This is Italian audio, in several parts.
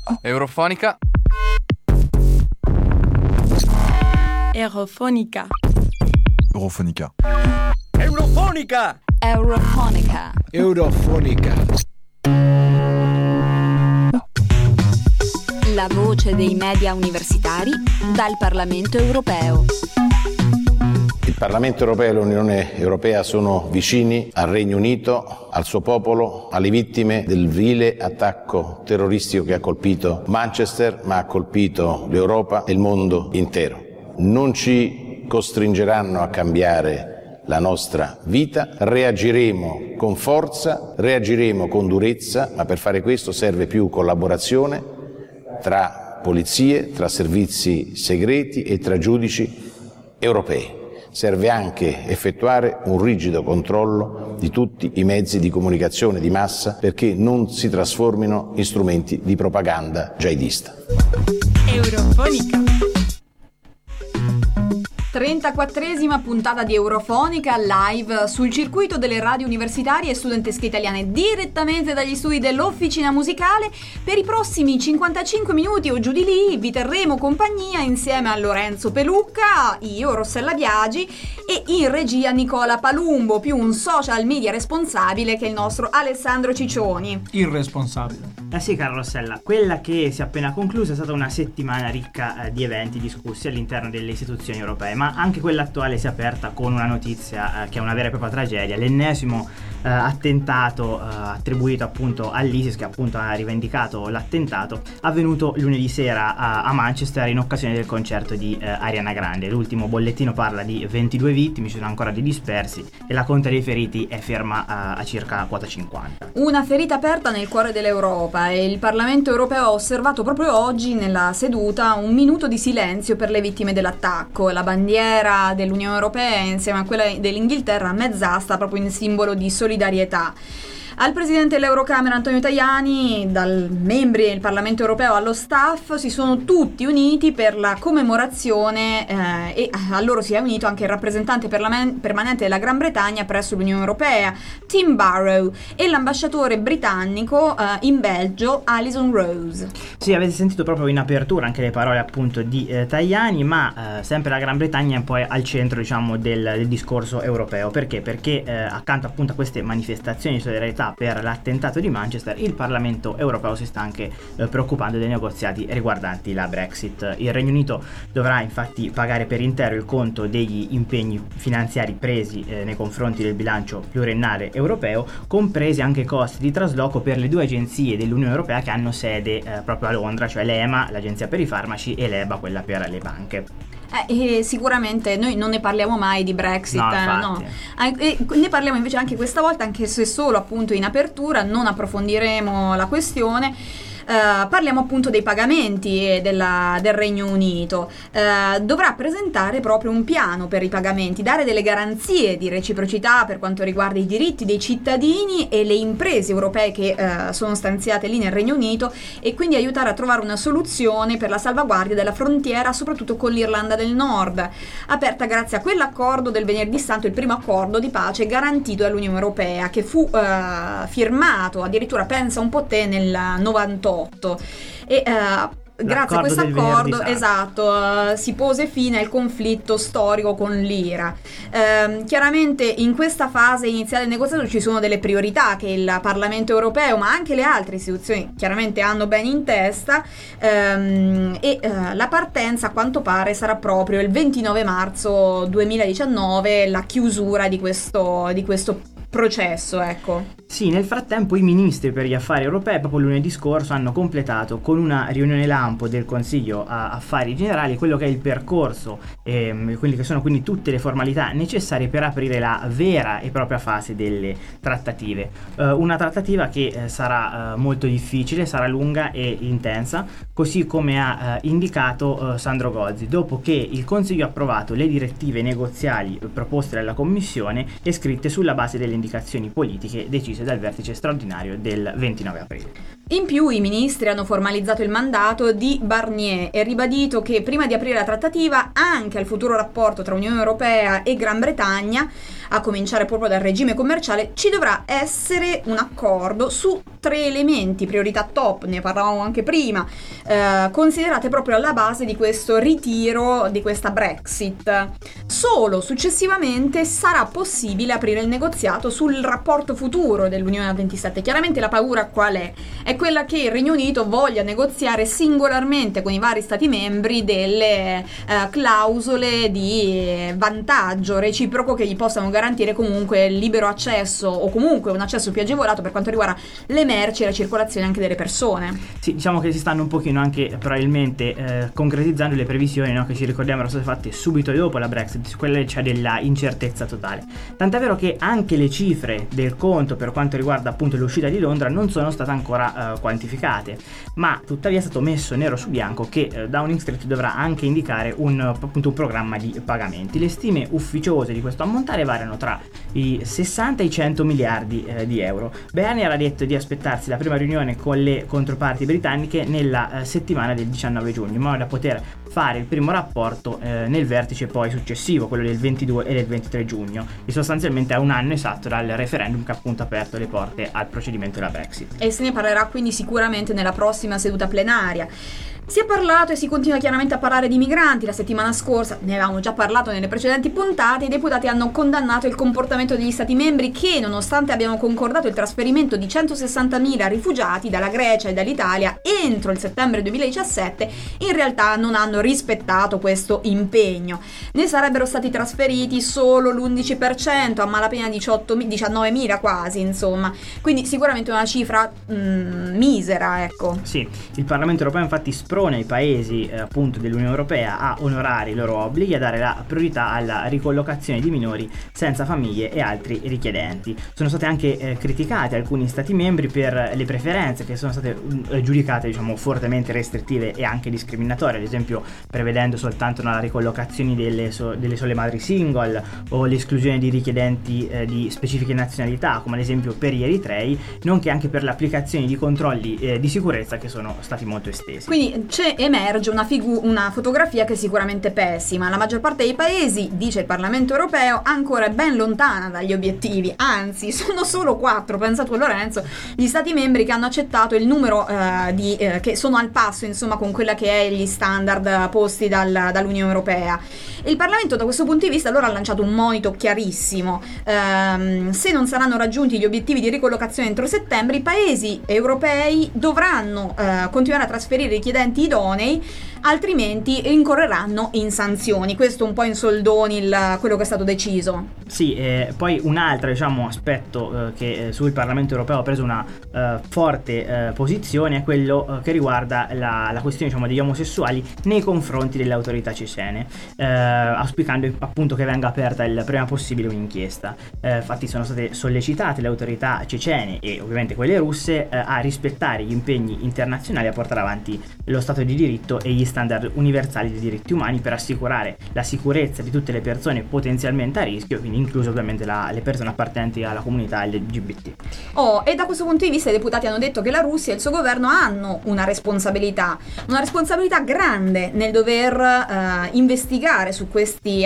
Eurofonica. Eurofonica. Eurofonica. Eurofonica. Eurofonica. Eurofonica. La voce dei media universitari dal Parlamento europeo. Il Parlamento europeo e l'Unione europea sono vicini al Regno Unito, al suo popolo, alle vittime del vile attacco terroristico che ha colpito Manchester, ma ha colpito l'Europa e il mondo intero. Non ci costringeranno a cambiare la nostra vita, reagiremo con forza, reagiremo con durezza, ma per fare questo serve più collaborazione tra polizie, tra servizi segreti e tra giudici europei. Serve anche effettuare un rigido controllo di tutti i mezzi di comunicazione di massa perché non si trasformino in strumenti di propaganda jihadista. Eurofonica. 34esima puntata di Eurofonica live sul circuito delle radio universitarie e studentesche italiane direttamente dagli studi dell'Officina Musicale. Per i prossimi 55 minuti o giù di lì vi terremo compagnia insieme a Lorenzo Pelucca, io Rossella Biagi e in regia Nicola Palumbo, più un social media responsabile che il nostro Alessandro Ciccioni. Irresponsabile. Sì, cara Rossella, quella che si è appena conclusa è stata una settimana ricca di eventi discussi all'interno delle istituzioni europee, ma anche quella attuale si è aperta con una notizia che è una vera e propria tragedia, l'ennesimo attentato attribuito appunto all'ISIS, che appunto ha rivendicato l'attentato avvenuto lunedì sera a Manchester in occasione del concerto di Ariana Grande. L'ultimo bollettino parla di 22 vittime, ci sono ancora dei dispersi e la conta dei feriti è ferma a circa quota 50. Una ferita aperta nel cuore dell'Europa e il Parlamento europeo ha osservato proprio oggi nella seduta un minuto di silenzio per le vittime dell'attacco. La bandiera dell'Unione Europea insieme a quella dell'Inghilterra a mezz'asta proprio in simbolo di solidarietà. Al presidente dell'Eurocamera Antonio Tajani, dal membri del Parlamento europeo allo staff, si sono tutti uniti per la commemorazione e a loro si è unito anche il rappresentante permanente della Gran Bretagna presso l'Unione Europea, Tim Barrow, e l'ambasciatore britannico in Belgio, Alison Rose. Sì, avete sentito proprio in apertura anche le parole appunto di Tajani, ma sempre la Gran Bretagna è poi al centro, diciamo, del discorso europeo. Perché? Perché accanto appunto a queste manifestazioni di solidarietà per l'attentato di Manchester, il Parlamento europeo si sta anche preoccupando dei negoziati riguardanti la Brexit. Il Regno Unito dovrà infatti pagare per intero il conto degli impegni finanziari presi nei confronti del bilancio pluriennale europeo, compresi anche i costi di trasloco per le due agenzie dell'Unione Europea che hanno sede proprio a Londra, cioè l'EMA, l'agenzia per i farmaci, e l'EBA, quella per le banche. E sicuramente noi non ne parliamo mai di Brexit, no. Ne parliamo invece anche questa volta, anche se solo appunto in apertura, non approfondiremo la questione. Parliamo appunto dei pagamenti del Regno Unito. Dovrà presentare proprio un piano per i pagamenti, dare delle garanzie di reciprocità per quanto riguarda i diritti dei cittadini e le imprese europee che sono stanziate lì nel Regno Unito, e quindi aiutare a trovare una soluzione per la salvaguardia della frontiera, soprattutto con l'Irlanda del Nord, aperta grazie a quell'accordo del venerdì santo, il primo accordo di pace garantito dall'Unione Europea, che fu firmato addirittura, pensa un po' te, nel 98. E grazie a questo accordo, esatto, si pose fine al conflitto storico con l'Ira. Chiaramente in questa fase iniziale del negoziato ci sono delle priorità che il Parlamento europeo, ma anche le altre istituzioni, chiaramente hanno ben in testa, e la partenza a quanto pare sarà proprio il 29 marzo 2019, la chiusura di questo processo, ecco. Sì, nel frattempo i ministri per gli affari europei proprio lunedì scorso hanno completato con una riunione lampo del Consiglio Affari Generali quello che è il percorso, quelli che sono quindi tutte le formalità necessarie per aprire la vera e propria fase delle trattative. Una trattativa che sarà molto difficile, sarà lunga e intensa, così come ha indicato Sandro Gozzi, dopo che il Consiglio ha approvato le direttive negoziali proposte dalla Commissione e scritte sulla base delle indicazioni politiche decise dal vertice straordinario del 29 aprile. In più i ministri hanno formalizzato il mandato di Barnier e ribadito che prima di aprire la trattativa anche al futuro rapporto tra Unione Europea e Gran Bretagna, a cominciare proprio dal regime commerciale, ci dovrà essere un accordo su 3 elementi, priorità top, ne parlavamo anche prima, considerate proprio alla base di questo ritiro, di questa Brexit. Solo successivamente sarà possibile aprire il negoziato sul rapporto futuro dell'Unione a 27. Chiaramente la paura qual è? È quella che il Regno Unito voglia negoziare singolarmente con i vari stati membri delle clausole di vantaggio reciproco che gli possano garantire comunque il libero accesso o comunque un accesso più agevolato per quanto riguarda le merci e la circolazione anche delle persone. Sì, diciamo che si stanno un pochino anche probabilmente concretizzando le previsioni, no, che ci ricordiamo erano state fatte subito dopo la Brexit, quella c'è della incertezza totale. Tant'è vero che anche le cifre del conto per quanto riguarda appunto l'uscita di Londra non sono state ancora quantificate, ma tuttavia è stato messo nero su bianco che Downing Street dovrà anche indicare appunto un programma di pagamenti. Le stime ufficiose di questo ammontare variano tra i 60 e i 100 miliardi di euro. Barnier ha detto di aspettarsi la prima riunione con le controparti britanniche nella settimana del 19 giugno, in modo da poter fare il primo rapporto nel vertice poi successivo, quello del 22 e del 23 giugno, e sostanzialmente a un anno esatto dal referendum che ha appunto aperto le porte al procedimento della Brexit. E se ne parlerà quindi sicuramente nella prossima seduta plenaria. Si è parlato e si continua chiaramente a parlare di migranti. La settimana scorsa, ne avevamo già parlato nelle precedenti puntate, i deputati hanno condannato il comportamento degli stati membri che, nonostante abbiano concordato il trasferimento di 160.000 rifugiati dalla Grecia e dall'Italia entro il settembre 2017, in realtà non hanno rispettato questo impegno. Ne sarebbero stati trasferiti solo l'11%, a malapena 19.000 quasi, insomma. Quindi sicuramente una cifra misera, ecco. Sì, il Parlamento europeo infatti sprona i paesi appunto dell'Unione Europea a onorare i loro obblighi e a dare la priorità alla ricollocazione di minori senza famiglie e altri richiedenti. Sono state anche criticate alcuni stati membri per le preferenze che sono state giudicate, diciamo, fortemente restrittive e anche discriminatorie, ad esempio prevedendo soltanto la ricollocazione delle sole madri single o l'esclusione di richiedenti di specifiche nazionalità, come ad esempio per gli eritrei, nonché anche per l'applicazione di controlli di sicurezza che sono stati molto estesi. Quindi emerge una fotografia che è sicuramente pessima. La maggior parte dei paesi, dice il Parlamento europeo, ancora è ben lontana dagli obiettivi, anzi sono solo 4, pensa tu Lorenzo, gli stati membri che hanno accettato il numero che sono al passo insomma con quella che è gli standard posti dall'Unione Europea. E il Parlamento da questo punto di vista allora ha lanciato un monito chiarissimo: se non saranno raggiunti gli obiettivi di ricollocazione entro settembre, i paesi europei dovranno continuare a trasferire richiedenti idonei, altrimenti incorreranno in sanzioni. Questo un po' in soldoni quello che è stato deciso. Sì, poi un altro aspetto che sul Parlamento europeo ha preso una forte posizione è quello che riguarda la questione degli omosessuali nei confronti delle autorità cecene, auspicando appunto che venga aperta il prima possibile un'inchiesta. Infatti sono state sollecitate le autorità cecene e ovviamente quelle russe a rispettare gli impegni internazionali, a portare avanti lo Stato di diritto e gli standard universali dei diritti umani per assicurare la sicurezza di tutte le persone potenzialmente a rischio, quindi incluse ovviamente le persone appartenenti alla comunità LGBT. E da questo punto di vista i deputati hanno detto che la Russia e il suo governo hanno una responsabilità grande nel dover investigare su questi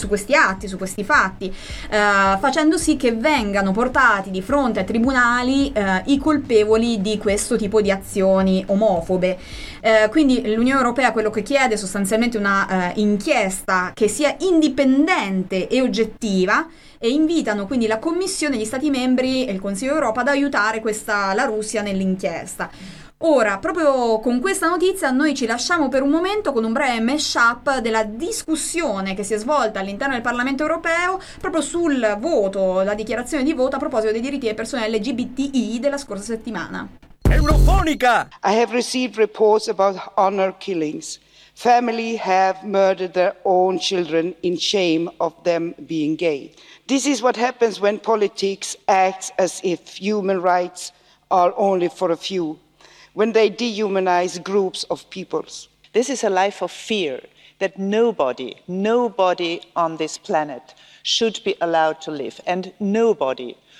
fatti, facendo sì che vengano portati di fronte ai tribunali i colpevoli di questo tipo di azioni omofobe. Quindi l'Unione Europea quello che chiede è sostanzialmente una inchiesta che sia indipendente e oggettiva, e invitano quindi la Commissione, gli Stati membri e il Consiglio d'Europa ad aiutare la Russia nell'inchiesta. Ora, proprio con questa notizia noi ci lasciamo per un momento con un breve mash-up della discussione che si è svolta all'interno del Parlamento europeo proprio sul voto, la dichiarazione di voto a proposito dei diritti delle persone LGBTI della scorsa settimana. Eurofonica! I have received reports about honor killings. Families have murdered their own children in shame of them being gay. This is what happens when politics acts as if human rights are only for a few, when they dehumanize groups of peoples. This is a life of fear that nobody on this planet should be allowed to live, and nobody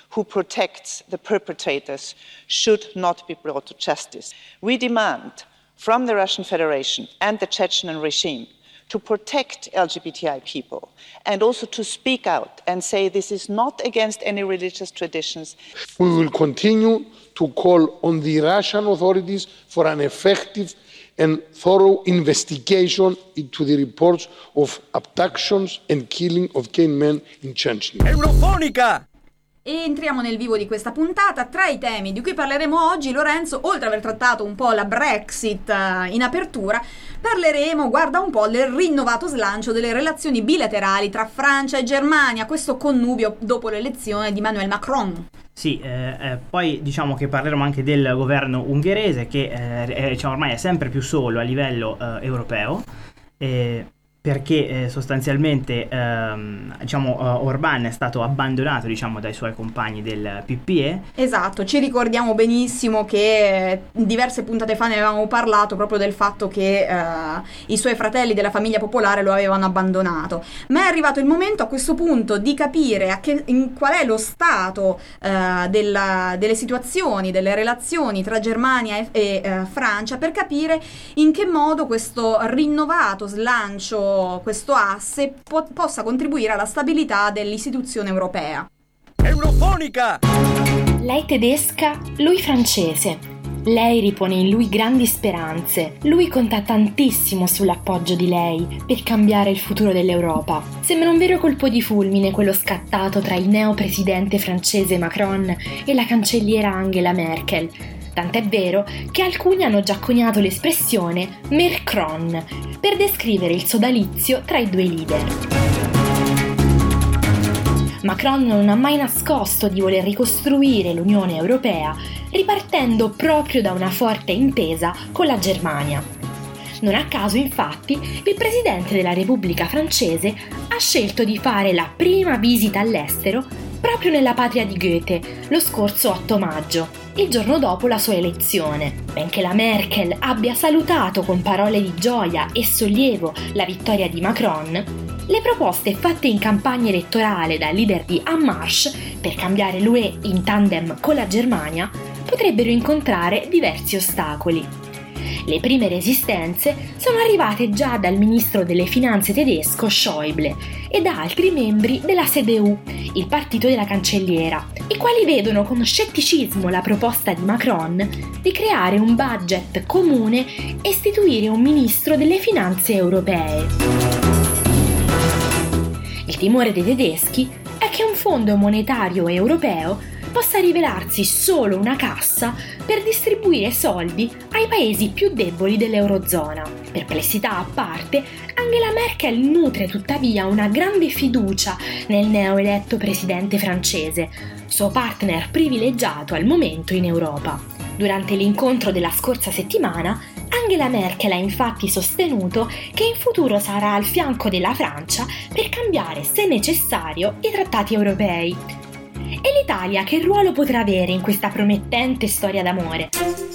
who protects the perpetrators should not be brought to justice. We demand from the Russian Federation and the Chechen regime to protect LGBTI people and also to speak out and say this is not against any religious traditions. We will continue to call on the Russian authorities for an effective and thorough investigation into the reports of abductions and killing of gay men in Chechnya. Eurofonica! E entriamo nel vivo di questa puntata. Tra i temi di cui parleremo oggi, Lorenzo, oltre ad aver trattato un po' la Brexit in apertura, parleremo, guarda un po', del rinnovato slancio delle relazioni bilaterali tra Francia e Germania, questo connubio dopo l'elezione di Emmanuel Macron. Sì, poi diciamo che parleremo anche del governo ungherese che ormai è sempre più solo a livello europeo, perché sostanzialmente Orbán è stato abbandonato dai suoi compagni del PPE. Esatto, ci ricordiamo benissimo che diverse puntate fa ne avevamo parlato proprio del fatto che i suoi fratelli della famiglia popolare lo avevano abbandonato, ma è arrivato il momento a questo punto di capire qual è lo stato delle situazioni, delle relazioni tra Germania e Francia, per capire in che modo questo rinnovato slancio, questo asse possa contribuire alla stabilità dell'istituzione europea. Eurofonica! Lei tedesca, lui francese. Lei ripone in lui grandi speranze. Lui conta tantissimo sull'appoggio di lei per cambiare il futuro dell'Europa. Sembra un vero colpo di fulmine quello scattato tra il neopresidente francese Macron e la cancelliera Angela Merkel. Tant'è vero che alcuni hanno già coniato l'espressione Mercron per descrivere il sodalizio tra i due leader. Macron non ha mai nascosto di voler ricostruire l'Unione Europea ripartendo proprio da una forte intesa con la Germania. Non a caso, infatti, il presidente della Repubblica francese ha scelto di fare la prima visita all'estero proprio nella patria di Goethe, lo scorso 8 maggio, il giorno dopo la sua elezione. Benché la Merkel abbia salutato con parole di gioia e sollievo la vittoria di Macron, le proposte fatte in campagna elettorale dal leader di En Marche per cambiare l'UE in tandem con la Germania potrebbero incontrare diversi ostacoli. Le prime resistenze sono arrivate già dal ministro delle finanze tedesco Schäuble e da altri membri della CDU, il partito della cancelliera, i quali vedono con scetticismo la proposta di Macron di creare un budget comune e istituire un ministro delle finanze europee. Il timore dei tedeschi è che un fondo monetario europeo possa rivelarsi solo una cassa per distribuire soldi ai paesi più deboli dell'Eurozona. Perplessità a parte, Angela Merkel nutre tuttavia una grande fiducia nel neoeletto presidente francese, suo partner privilegiato al momento in Europa. Durante l'incontro della scorsa settimana, Angela Merkel ha infatti sostenuto che in futuro sarà al fianco della Francia per cambiare, se necessario, i trattati europei. E l'Italia che ruolo potrà avere in questa promettente storia d'amore?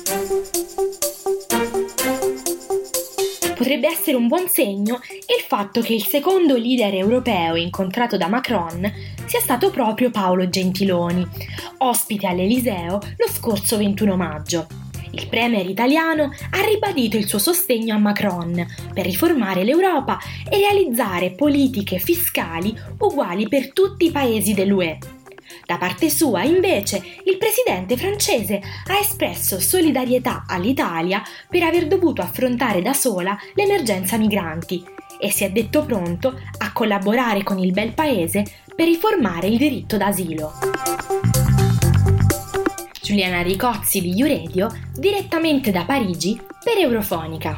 Potrebbe essere un buon segno il fatto che il secondo leader europeo incontrato da Macron sia stato proprio Paolo Gentiloni, ospite all'Eliseo lo scorso 21 maggio. Il premier italiano ha ribadito il suo sostegno a Macron per riformare l'Europa e realizzare politiche fiscali uguali per tutti i paesi dell'UE. Da parte sua, invece, il presidente francese ha espresso solidarietà all'Italia per aver dovuto affrontare da sola l'emergenza migranti e si è detto pronto a collaborare con il bel paese per riformare il diritto d'asilo. Giuliana Ricozzi di YouRadio, direttamente da Parigi per Eurofonica.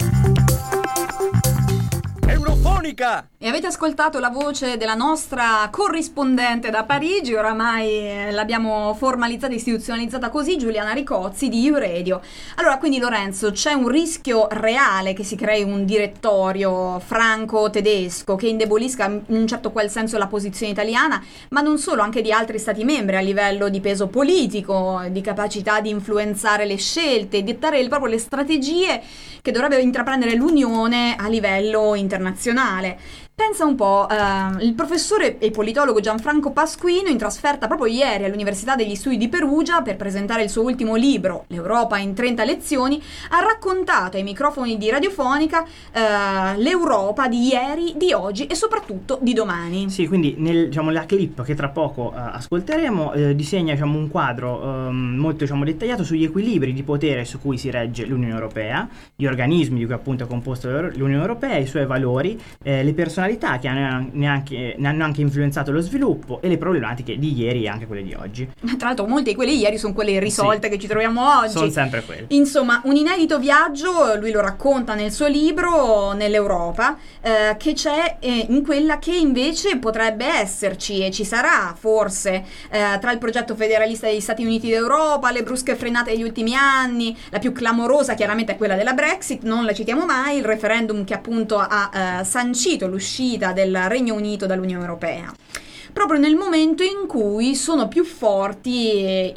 Eurofonica! E avete ascoltato la voce della nostra corrispondente da Parigi, oramai l'abbiamo formalizzata e istituzionalizzata così, Giuliana Ricozzi di YouRadio. Allora, quindi Lorenzo, c'è un rischio reale che si crei un direttorio franco-tedesco che indebolisca in un certo qual senso la posizione italiana, ma non solo, anche di altri stati membri a livello di peso politico, di capacità di influenzare le scelte, dettare proprio le strategie che dovrebbe intraprendere l'Unione a livello internazionale. Pensa un po', il professore e politologo Gianfranco Pasquino, in trasferta proprio ieri all'Università degli Studi di Perugia per presentare il suo ultimo libro, L'Europa in 30 lezioni, ha raccontato ai microfoni di Radiofonica l'Europa di ieri, di oggi e soprattutto di domani. Sì, quindi la clip che tra poco ascolteremo disegna un quadro molto dettagliato sugli equilibri di potere su cui si regge l'Unione Europea, gli organismi di cui appunto è composta l'Unione Europea, i suoi valori, le personalità che ne hanno anche influenzato lo sviluppo e le problematiche di ieri e anche quelle di oggi. Tra l'altro molte di quelle di ieri sono quelle irrisolte, sì, che ci troviamo oggi. Sono sempre quelle. Insomma, un inedito viaggio, lui lo racconta nel suo libro, nell'Europa, che c'è in quella che invece potrebbe esserci e ci sarà forse tra il progetto federalista degli Stati Uniti d'Europa, le brusche frenate degli ultimi anni. La più clamorosa chiaramente è quella della Brexit, non la citiamo mai, il referendum che appunto ha sancito l'uscita del Regno Unito dall'Unione Europea, proprio nel momento in cui sono più forti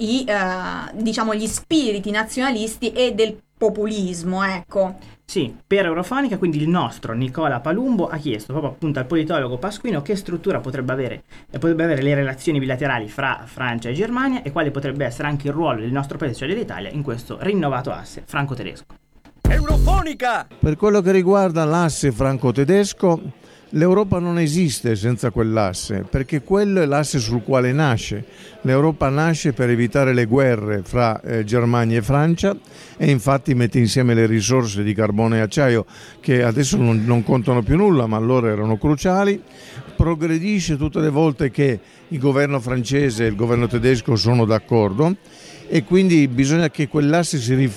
gli spiriti nazionalisti e del populismo, ecco. Sì, per Eurofonica quindi il nostro Nicola Palumbo ha chiesto proprio appunto al politologo Pasquino che struttura potrebbe avere le relazioni bilaterali fra Francia e Germania e quale potrebbe essere anche il ruolo del nostro paese, cioè dell'Italia, in questo rinnovato asse franco-tedesco. Eurofonica! Per quello che riguarda l'asse franco-tedesco, l'Europa non esiste senza quell'asse, perché quello è l'asse sul quale nasce. L'Europa nasce per evitare le guerre fra Germania e Francia e infatti mette insieme le risorse di carbone e acciaio che adesso non contano più nulla, ma allora erano cruciali. Progredisce tutte le volte che il governo francese e il governo tedesco sono d'accordo. E quindi bisogna che quell'asse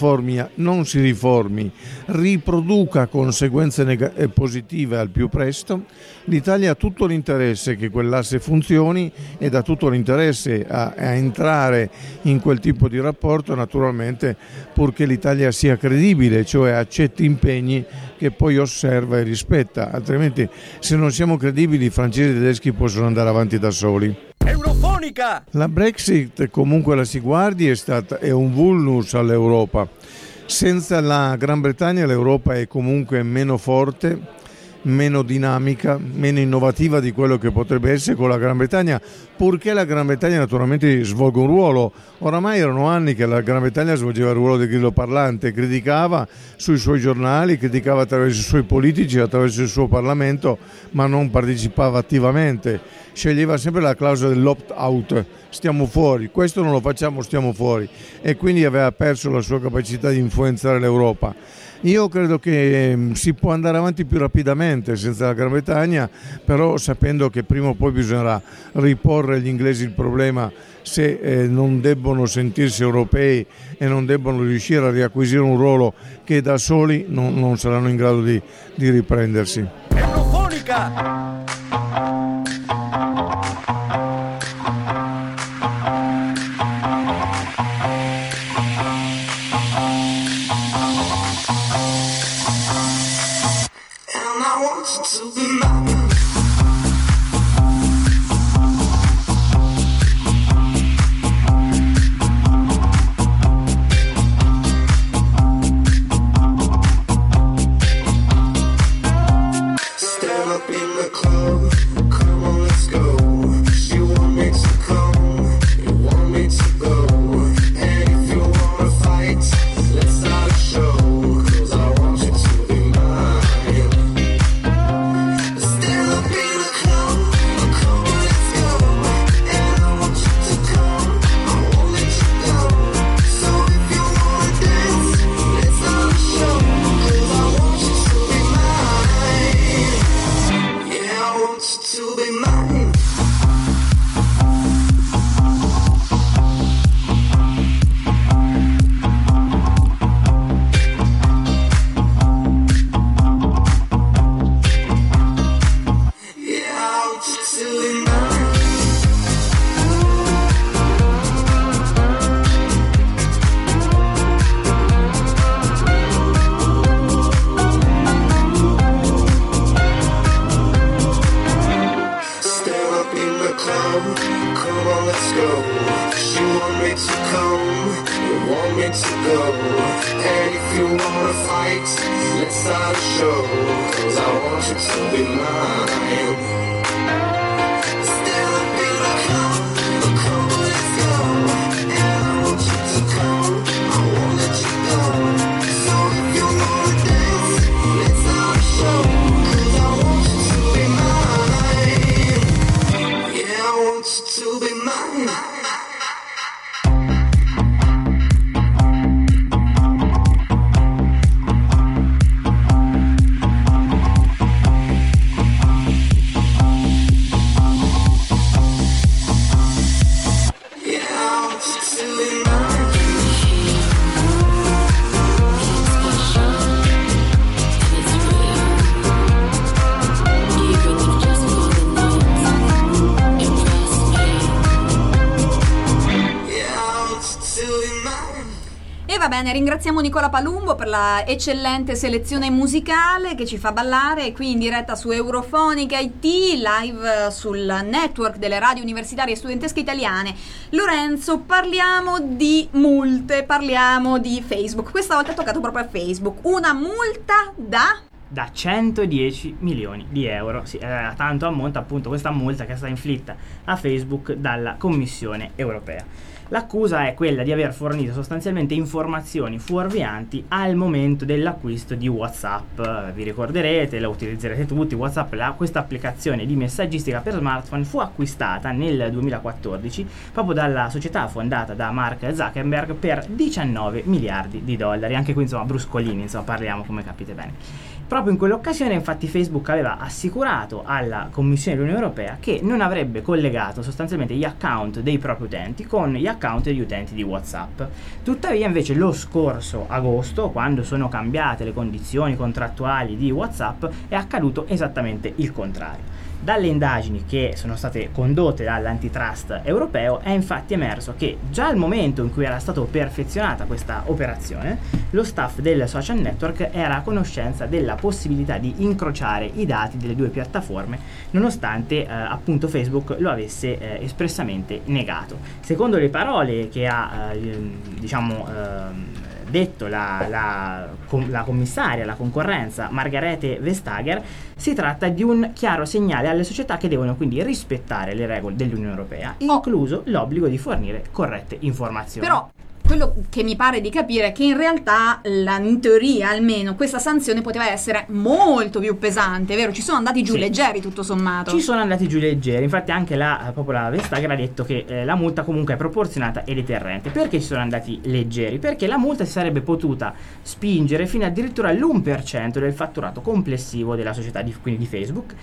non si riformi, riproduca conseguenze positive al più presto. L'Italia ha tutto l'interesse che quell'asse funzioni ed ha tutto l'interesse a entrare in quel tipo di rapporto, naturalmente purché l'Italia sia credibile, cioè accetti impegni che poi osserva e rispetta, altrimenti se non siamo credibili i francesi e i tedeschi possono andare avanti da soli. Eurofonica! La Brexit, comunque la si guardi, è un vulnus all'Europa. Senza la Gran Bretagna l'Europa è comunque meno forte, meno dinamica, meno innovativa di quello che potrebbe essere con la Gran Bretagna, purché la Gran Bretagna naturalmente svolga un ruolo. Oramai erano anni che la Gran Bretagna svolgeva il ruolo del grillo parlante, criticava sui suoi giornali, criticava attraverso i suoi politici, attraverso il suo Parlamento, ma non partecipava attivamente, sceglieva sempre la clausola dell'opt-out, stiamo fuori, questo non lo facciamo, stiamo fuori, e quindi aveva perso la sua capacità di influenzare l'Europa. Io credo che si può andare avanti più rapidamente senza la Gran Bretagna, però sapendo che prima o poi bisognerà riporre agli inglesi il problema se non debbono sentirsi europei e non debbono riuscire a riacquisire un ruolo che da soli non saranno in grado di riprendersi. Eurofonica! Stay Let's start a show, 'cause I want you to be mine. Va bene, ringraziamo Nicola Palumbo per la eccellente selezione musicale che ci fa ballare qui in diretta su Eurofonica IT, live sul network delle radio universitarie e studentesche italiane. Lorenzo, parliamo di multe, parliamo di Facebook. Questa volta è toccato proprio a Facebook. Una multa da 110 milioni di euro. Sì, tanto ammonta appunto questa multa che è stata inflitta a Facebook dalla Commissione europea. L'accusa è quella di aver fornito sostanzialmente informazioni fuorvianti al momento dell'acquisto di WhatsApp. Vi ricorderete, la utilizzerete tutti, WhatsApp, questa applicazione di messaggistica per smartphone fu acquistata nel 2014 proprio dalla società fondata da Mark Zuckerberg per 19 miliardi di dollari. Anche qui insomma bruscolini, insomma parliamo come capite bene. Proprio in quell'occasione infatti Facebook aveva assicurato alla Commissione dell'Unione Europea che non avrebbe collegato sostanzialmente gli account dei propri utenti con gli account degli utenti di WhatsApp. Tuttavia invece lo scorso agosto, quando sono cambiate le condizioni contrattuali di WhatsApp, è accaduto esattamente il contrario. Dalle indagini che sono state condotte dall'antitrust europeo è infatti emerso che già al momento in cui era stata perfezionata questa operazione, lo staff del social network era a conoscenza della possibilità di incrociare i dati delle due piattaforme, nonostante appunto Facebook lo avesse espressamente negato. Secondo le parole che ha detto la commissaria alla concorrenza Margrethe Vestager, si tratta di un chiaro segnale alle società che devono quindi rispettare le regole dell'Unione Europea, incluso l'obbligo di fornire corrette informazioni. Però quello che mi pare di capire è che in realtà, in teoria almeno, questa sanzione poteva essere molto più pesante, vero? Ci sono andati giù leggeri tutto sommato. Ci sono andati giù leggeri, infatti anche la Vestager ha detto che la multa comunque è proporzionata e deterrente. Perché ci sono andati leggeri? Perché la multa si sarebbe potuta spingere fino addirittura all'1% del fatturato complessivo della società, quindi di Facebook,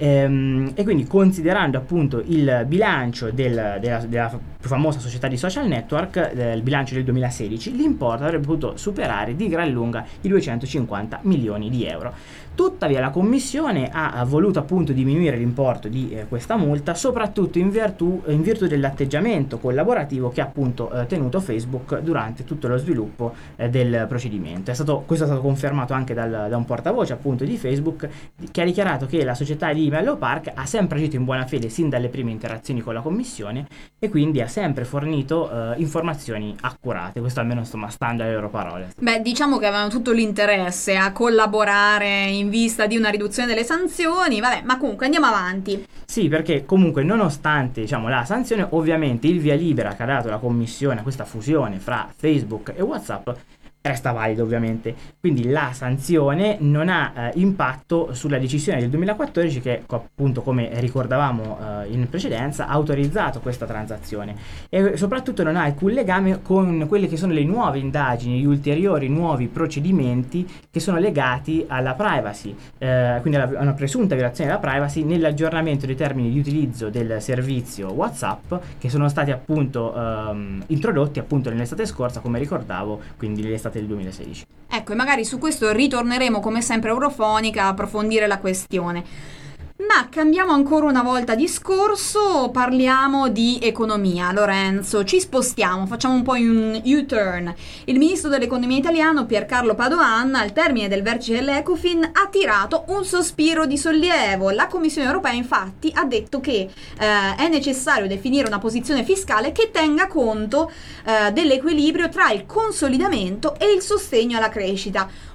e quindi considerando appunto il bilancio della più famosa società di social network, il bilancio del 2016, l'importo avrebbe potuto superare di gran lunga i 250 milioni di euro. Tuttavia la Commissione ha voluto appunto diminuire l'importo di questa multa, soprattutto in virtù dell'atteggiamento collaborativo che ha appunto tenuto Facebook durante tutto lo sviluppo del procedimento. Questo è stato confermato anche da un portavoce appunto di Facebook, che ha dichiarato che la società di Menlo Park ha sempre agito in buona fede sin dalle prime interazioni con la Commissione e quindi ha sempre fornito informazioni accurate. Questo almeno insomma stando alle loro parole. Beh, diciamo che avevano tutto l'interesse a collaborare in vista di una riduzione delle sanzioni. Vabbè, ma comunque andiamo avanti. Sì, perché comunque nonostante la sanzione, ovviamente il via libera che ha dato la Commissione a questa fusione fra Facebook e WhatsApp resta valido ovviamente, quindi la sanzione non ha impatto sulla decisione del 2014 che appunto, come ricordavamo in precedenza, ha autorizzato questa transazione, e soprattutto non ha alcun legame con quelle che sono le nuove indagini, gli ulteriori nuovi procedimenti che sono legati alla privacy, quindi a una presunta violazione della privacy nell'aggiornamento dei termini di utilizzo del servizio WhatsApp, che sono stati appunto introdotti appunto nell'estate scorsa, come ricordavo, quindi nell'estate del 2016. Ecco, e magari su questo ritorneremo come sempre Eurofonica a approfondire la questione. Ma cambiamo ancora una volta discorso, parliamo di economia. Lorenzo, ci spostiamo, facciamo un po' un U-turn. Il ministro dell'economia italiano Piercarlo Padoan, al termine del vertice dell'Ecofin, ha tirato un sospiro di sollievo. La Commissione europea infatti ha detto che è necessario definire una posizione fiscale che tenga conto dell'equilibrio tra il consolidamento e il sostegno alla crescita.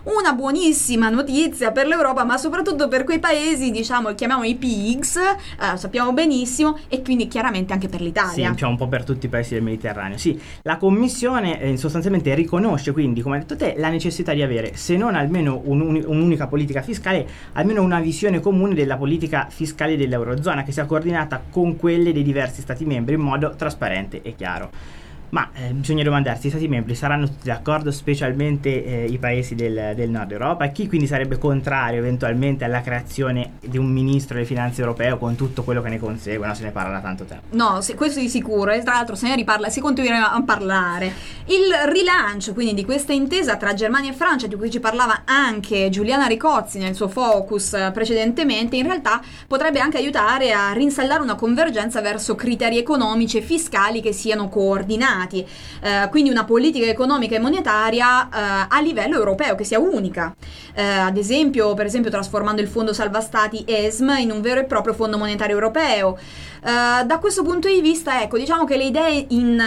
una buonissima notizia per l'Europa, ma soprattutto per quei paesi, diciamo, chiamiamo i PIGS, sappiamo benissimo, e quindi chiaramente anche per l'Italia. Sì, diciamo un po' per tutti i paesi del Mediterraneo. Sì, la Commissione sostanzialmente riconosce quindi, come hai detto te, la necessità di avere, se non almeno un'unica politica fiscale, almeno una visione comune della politica fiscale dell'Eurozona, che sia coordinata con quelle dei diversi Stati membri in modo trasparente e chiaro. Ma bisogna domandarsi, i Stati membri saranno tutti d'accordo, specialmente i paesi del nord Europa? Chi quindi sarebbe contrario eventualmente alla creazione di un ministro delle finanze europeo con tutto quello che ne consegue? No, se ne parla da tanto tempo. No, questo di sicuro, e tra l'altro se ne riparla, si continuerà a parlare. Il rilancio quindi di questa intesa tra Germania e Francia, di cui ci parlava anche Giuliana Ricozzi nel suo focus precedentemente, in realtà potrebbe anche aiutare a rinsaldare una convergenza verso criteri economici e fiscali che siano coordinati. Quindi una politica economica e monetaria a livello europeo che sia unica, ad esempio, trasformando il fondo salva stati ESM in un vero e proprio fondo monetario europeo. Da questo punto di vista, ecco, diciamo che le idee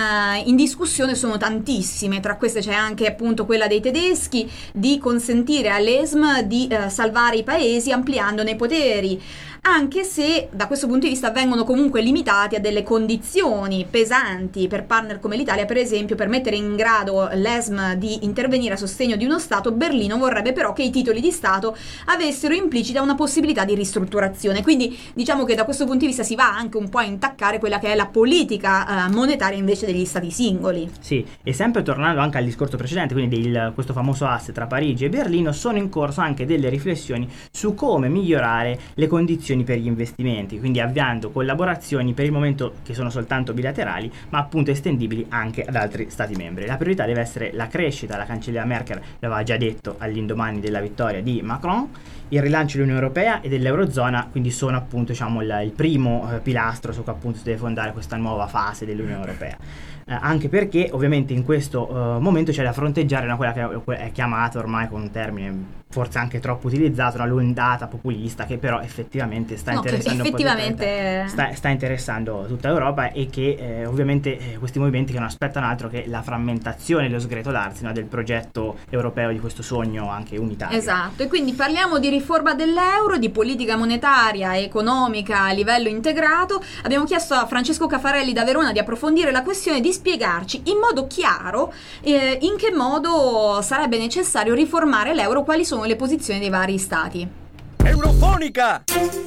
in discussione sono tantissime. Tra queste c'è anche appunto quella dei tedeschi di consentire all'ESM di salvare i paesi ampliandone i poteri, anche se da questo punto di vista vengono comunque limitati a delle condizioni pesanti per partner come l'Italia. Per esempio, per mettere in grado l'ESM di intervenire a sostegno di uno Stato, Berlino vorrebbe però che i titoli di Stato avessero implicita una possibilità di ristrutturazione. Quindi diciamo che da questo punto di vista si va anche un po' a intaccare quella che è la politica monetaria invece degli Stati singoli. Sì, e sempre tornando anche al discorso precedente, quindi questo famoso asse tra Parigi e Berlino, sono in corso anche delle riflessioni su come migliorare le condizioni per gli investimenti, quindi avviando collaborazioni per il momento che sono soltanto bilaterali, ma appunto estendibili anche ad altri Stati membri. La priorità deve essere la crescita, la cancelliera Merkel l'aveva già detto all'indomani della vittoria di Macron, il rilancio dell'Unione Europea e dell'Eurozona, quindi sono appunto il primo pilastro su cui appunto si deve fondare questa nuova fase dell'Unione Europea. Anche perché ovviamente in questo momento c'è da fronteggiare quella che è chiamata ormai con un termine forse anche troppo utilizzato, l'ondata populista, che però effettivamente sta interessando tutta Europa, e che ovviamente questi movimenti che non aspettano altro che la frammentazione e lo sgretolarsi, no, del progetto europeo, di questo sogno anche unitario. Esatto, e quindi parliamo di riforma dell'euro, di politica monetaria e economica a livello integrato. Abbiamo chiesto a Francesco Caffarelli da Verona di approfondire la questione, di spiegarci in modo chiaro in che modo sarebbe necessario riformare l'euro, quali sono le posizioni dei vari stati. Eurofonica!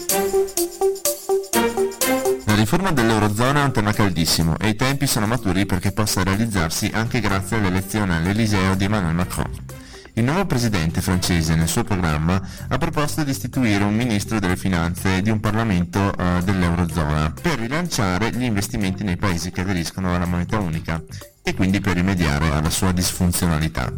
La riforma dell'Eurozona è un tema caldissimo e i tempi sono maturi perché possa realizzarsi anche grazie all'elezione all'Eliseo di Emmanuel Macron. Il nuovo presidente francese nel suo programma ha proposto di istituire un ministro delle finanze e di un Parlamento dell'Eurozona per rilanciare gli investimenti nei paesi che aderiscono alla moneta unica e quindi per rimediare alla sua disfunzionalità.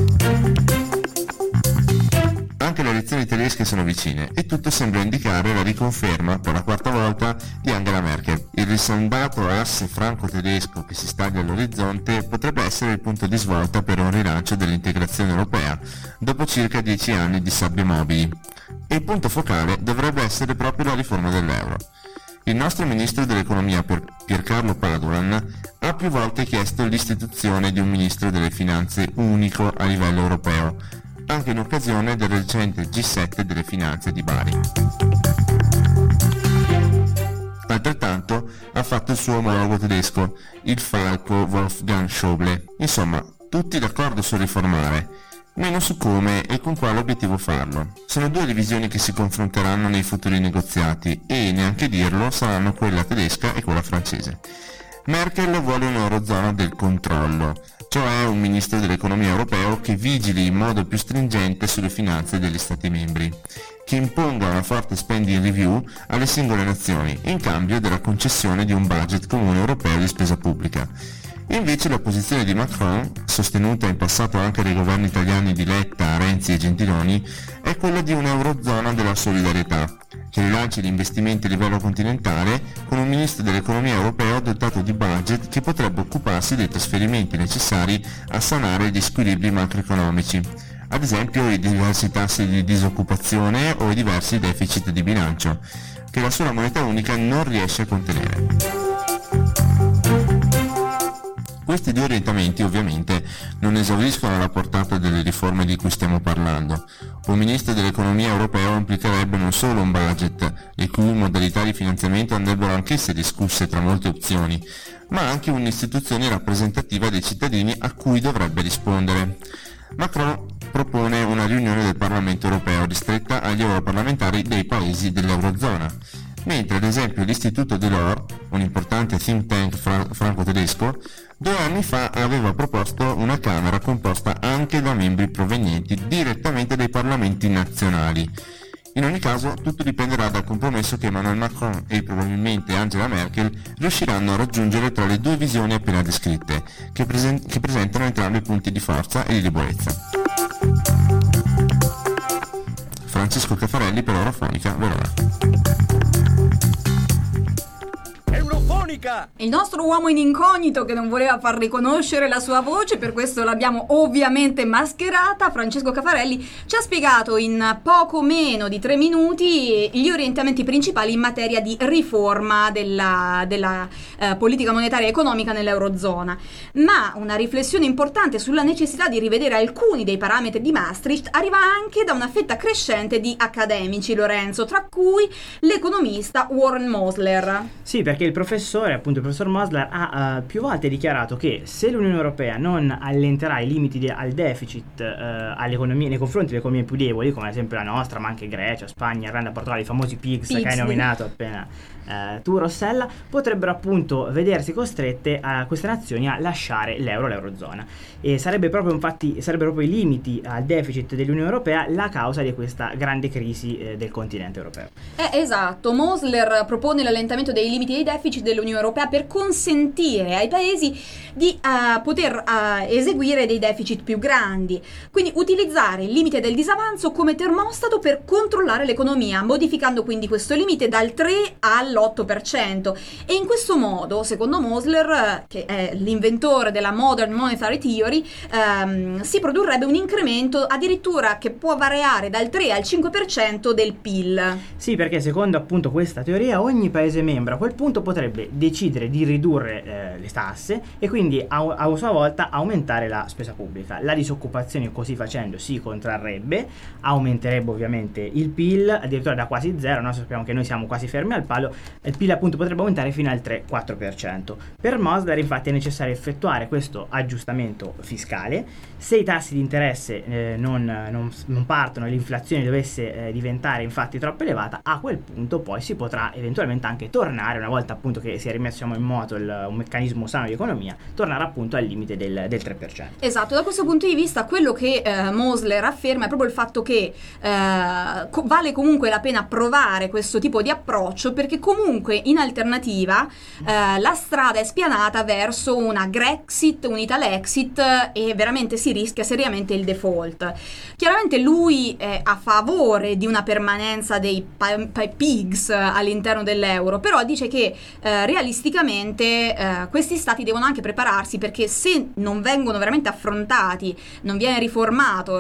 Anche le elezioni tedesche sono vicine e tutto sembra indicare la riconferma per la quarta volta di Angela Merkel. Il risoldato asse franco-tedesco che si staglia all'orizzonte potrebbe essere il punto di svolta per un rilancio dell'integrazione europea dopo circa 10 anni di sabbie mobili. E il punto focale dovrebbe essere proprio la riforma dell'euro. Il nostro ministro dell'economia Piercarlo Padoan ha più volte chiesto l'istituzione di un ministro delle finanze unico a livello europeo, anche in occasione del recente G7 delle finanze di Bari. Altrettanto ha fatto il suo omologo tedesco, il falco Wolfgang Schäuble. Insomma, tutti d'accordo sul riformare, meno su come e con quale obiettivo farlo. Sono due le visioni che si confronteranno nei futuri negoziati e, neanche dirlo, saranno quella tedesca e quella francese. Merkel vuole un'eurozona del controllo, cioè un ministro dell'economia europeo che vigili in modo più stringente sulle finanze degli Stati membri, che imponga una forte spending review alle singole nazioni in cambio della concessione di un budget comune europeo di spesa pubblica. Invece la posizione di Macron, sostenuta in passato anche dai governi italiani di Letta, Renzi e Gentiloni, è quella di un'eurozona della solidarietà, che rilanci gli investimenti a livello continentale con un ministro dell'economia europeo dotato di budget che potrebbe occuparsi dei trasferimenti necessari a sanare gli squilibri macroeconomici, ad esempio i diversi tassi di disoccupazione o i diversi deficit di bilancio, che la sola moneta unica non riesce a contenere. Questi due orientamenti ovviamente non esauriscono la portata delle riforme di cui stiamo parlando. Un ministro dell'economia europeo implicherebbe non solo un budget, le cui modalità di finanziamento andrebbero anch'esse discusse tra molte opzioni, ma anche un'istituzione rappresentativa dei cittadini a cui dovrebbe rispondere. Macron propone una riunione del Parlamento europeo ristretta agli europarlamentari dei paesi dell'Eurozona, mentre ad esempio l'Istituto Delors, un importante think tank franco-tedesco, 2 anni fa aveva proposto una Camera composta anche da membri provenienti direttamente dai parlamenti nazionali. In ogni caso, tutto dipenderà dal compromesso che Emmanuel Macron e probabilmente Angela Merkel riusciranno a raggiungere tra le due visioni appena descritte, che presentano entrambi punti di forza e di debolezza. Francesco Caffarelli per Eurofonica, Verona. Il nostro uomo in incognito che non voleva far riconoscere la sua voce, per questo l'abbiamo ovviamente mascherata, Francesco Caffarelli, ci ha spiegato in poco meno di 3 minuti gli orientamenti principali in materia di riforma della politica monetaria e economica nell'Eurozona. Ma una riflessione importante sulla necessità di rivedere alcuni dei parametri di Maastricht arriva anche da una fetta crescente di accademici, Lorenzo, tra cui l'economista Warren Mosler. Sì, perché il professor Mosler ha più volte dichiarato che se l'Unione Europea non allenterà i limiti al deficit all'economia, nei confronti delle economie più deboli, come ad esempio la nostra, ma anche Grecia, Spagna, Irlanda, Portogallo, i famosi PIGS che hai nominato appena tu, Rossella, potrebbero appunto vedersi costrette a queste nazioni a lasciare l'Eurozona, e sarebbero proprio i limiti al deficit dell'Unione Europea la causa di questa grande crisi del continente europeo. Esatto, Mosler propone l'allentamento dei limiti dei deficit dell'Unione Europea per consentire ai paesi di poter eseguire dei deficit più grandi, quindi utilizzare il limite del disavanzo come termostato per controllare l'economia, modificando quindi questo limite dal 3 all'8%, e in questo modo, secondo Mosler, che è l'inventore della Modern Monetary Theory, si produrrebbe un incremento addirittura che può variare dal 3 al 5% del PIL. Sì, perché secondo appunto questa teoria ogni paese membro a quel punto potrebbe decidere di ridurre le tasse e quindi a sua volta aumentare la spesa pubblica. La disoccupazione così facendo si contrarrebbe, aumenterebbe ovviamente il PIL addirittura da quasi zero, noi sappiamo che noi siamo quasi fermi al palo, il PIL appunto potrebbe aumentare fino al 3-4%. Per Mosler infatti è necessario effettuare questo aggiustamento fiscale. Se i tassi di interesse non partono e l'inflazione dovesse diventare infatti troppo elevata, a quel punto poi si potrà eventualmente anche tornare, una volta appunto che si è rimesso in moto un meccanismo sano di economia, tornare appunto al limite del 3%. Esatto, da questo punto di vista quello che Mosler afferma è proprio il fatto che vale comunque la pena provare questo tipo di approccio, perché comunque in alternativa la strada è spianata verso una Grexit, un Italexit, e veramente si rischia seriamente il default. Chiaramente lui è a favore di una permanenza dei PIGS all'interno dell'euro, però dice che realisticamente questi stati devono anche prepararsi, perché se non vengono veramente affrontati, non viene riformato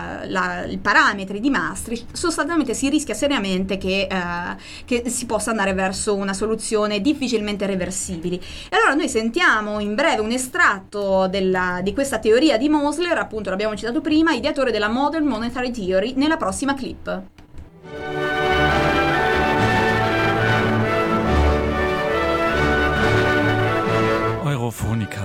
i parametri di Maastricht, sostanzialmente si rischia seriamente che si possa andare verso una soluzione difficilmente reversibile. E allora noi sentiamo in breve un estratto di questa teoria di Mosler, appunto l'abbiamo citato prima, ideatore della Modern Monetary Theory, nella prossima clip. Eurofonica.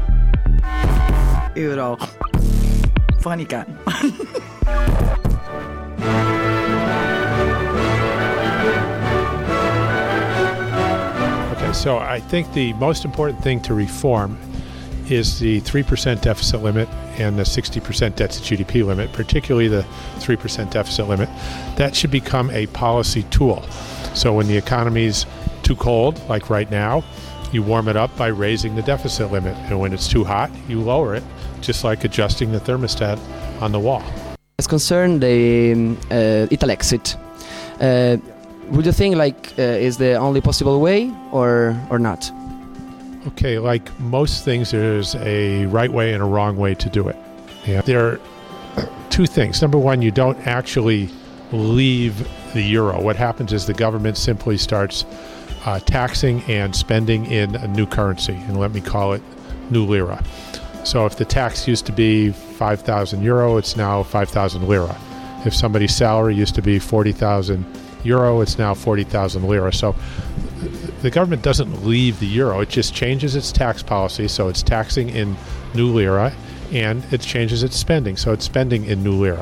Okay, so I think the most important thing to reform is the 3% deficit limit and the 60% debt to GDP limit, particularly the 3% deficit limit. That should become a policy tool. So when the economy's too cold, like right now, you warm it up by raising the deficit limit. And when it's too hot, you lower it, just like adjusting the thermostat on the wall. As concerned the Italexit, would you think is the only possible way or not? Okay, like most things, there's a right way and a wrong way to do it. Yeah. There are two things. Number one, you don't actually leave the euro. What happens is the government simply starts taxing and spending in a new currency, and let me call it new lira. So if the tax used to be 5,000 euro, it's now 5,000 lira. If somebody's salary used to be 40,000 euro, it's now 40,000 lira. So the government doesn't leave the euro, it just changes its tax policy, so it's taxing in new lira, and it changes its spending, so it's spending in new lira.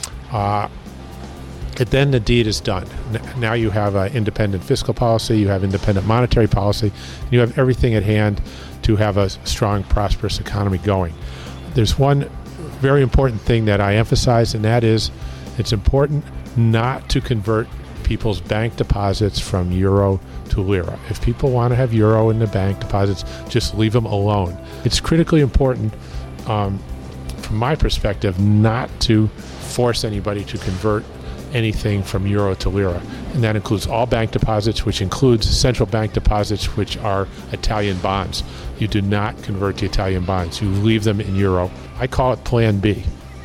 Then the deed is done. Now you have an independent fiscal policy, you have independent monetary policy, and you have everything at hand to have a strong, prosperous economy going. There's one very important thing that I emphasize, and that is it's important not to convert people's bank deposits from euro to lira. If people want to have euro in the bank deposits, just leave them alone. It's critically important, from my perspective, not to force anybody to convert anything from euro to lira. And that includes all bank deposits, which includes central bank deposits, which are Italian bonds. You do not convert to Italian bonds. You leave them in euro. I call it Plan B.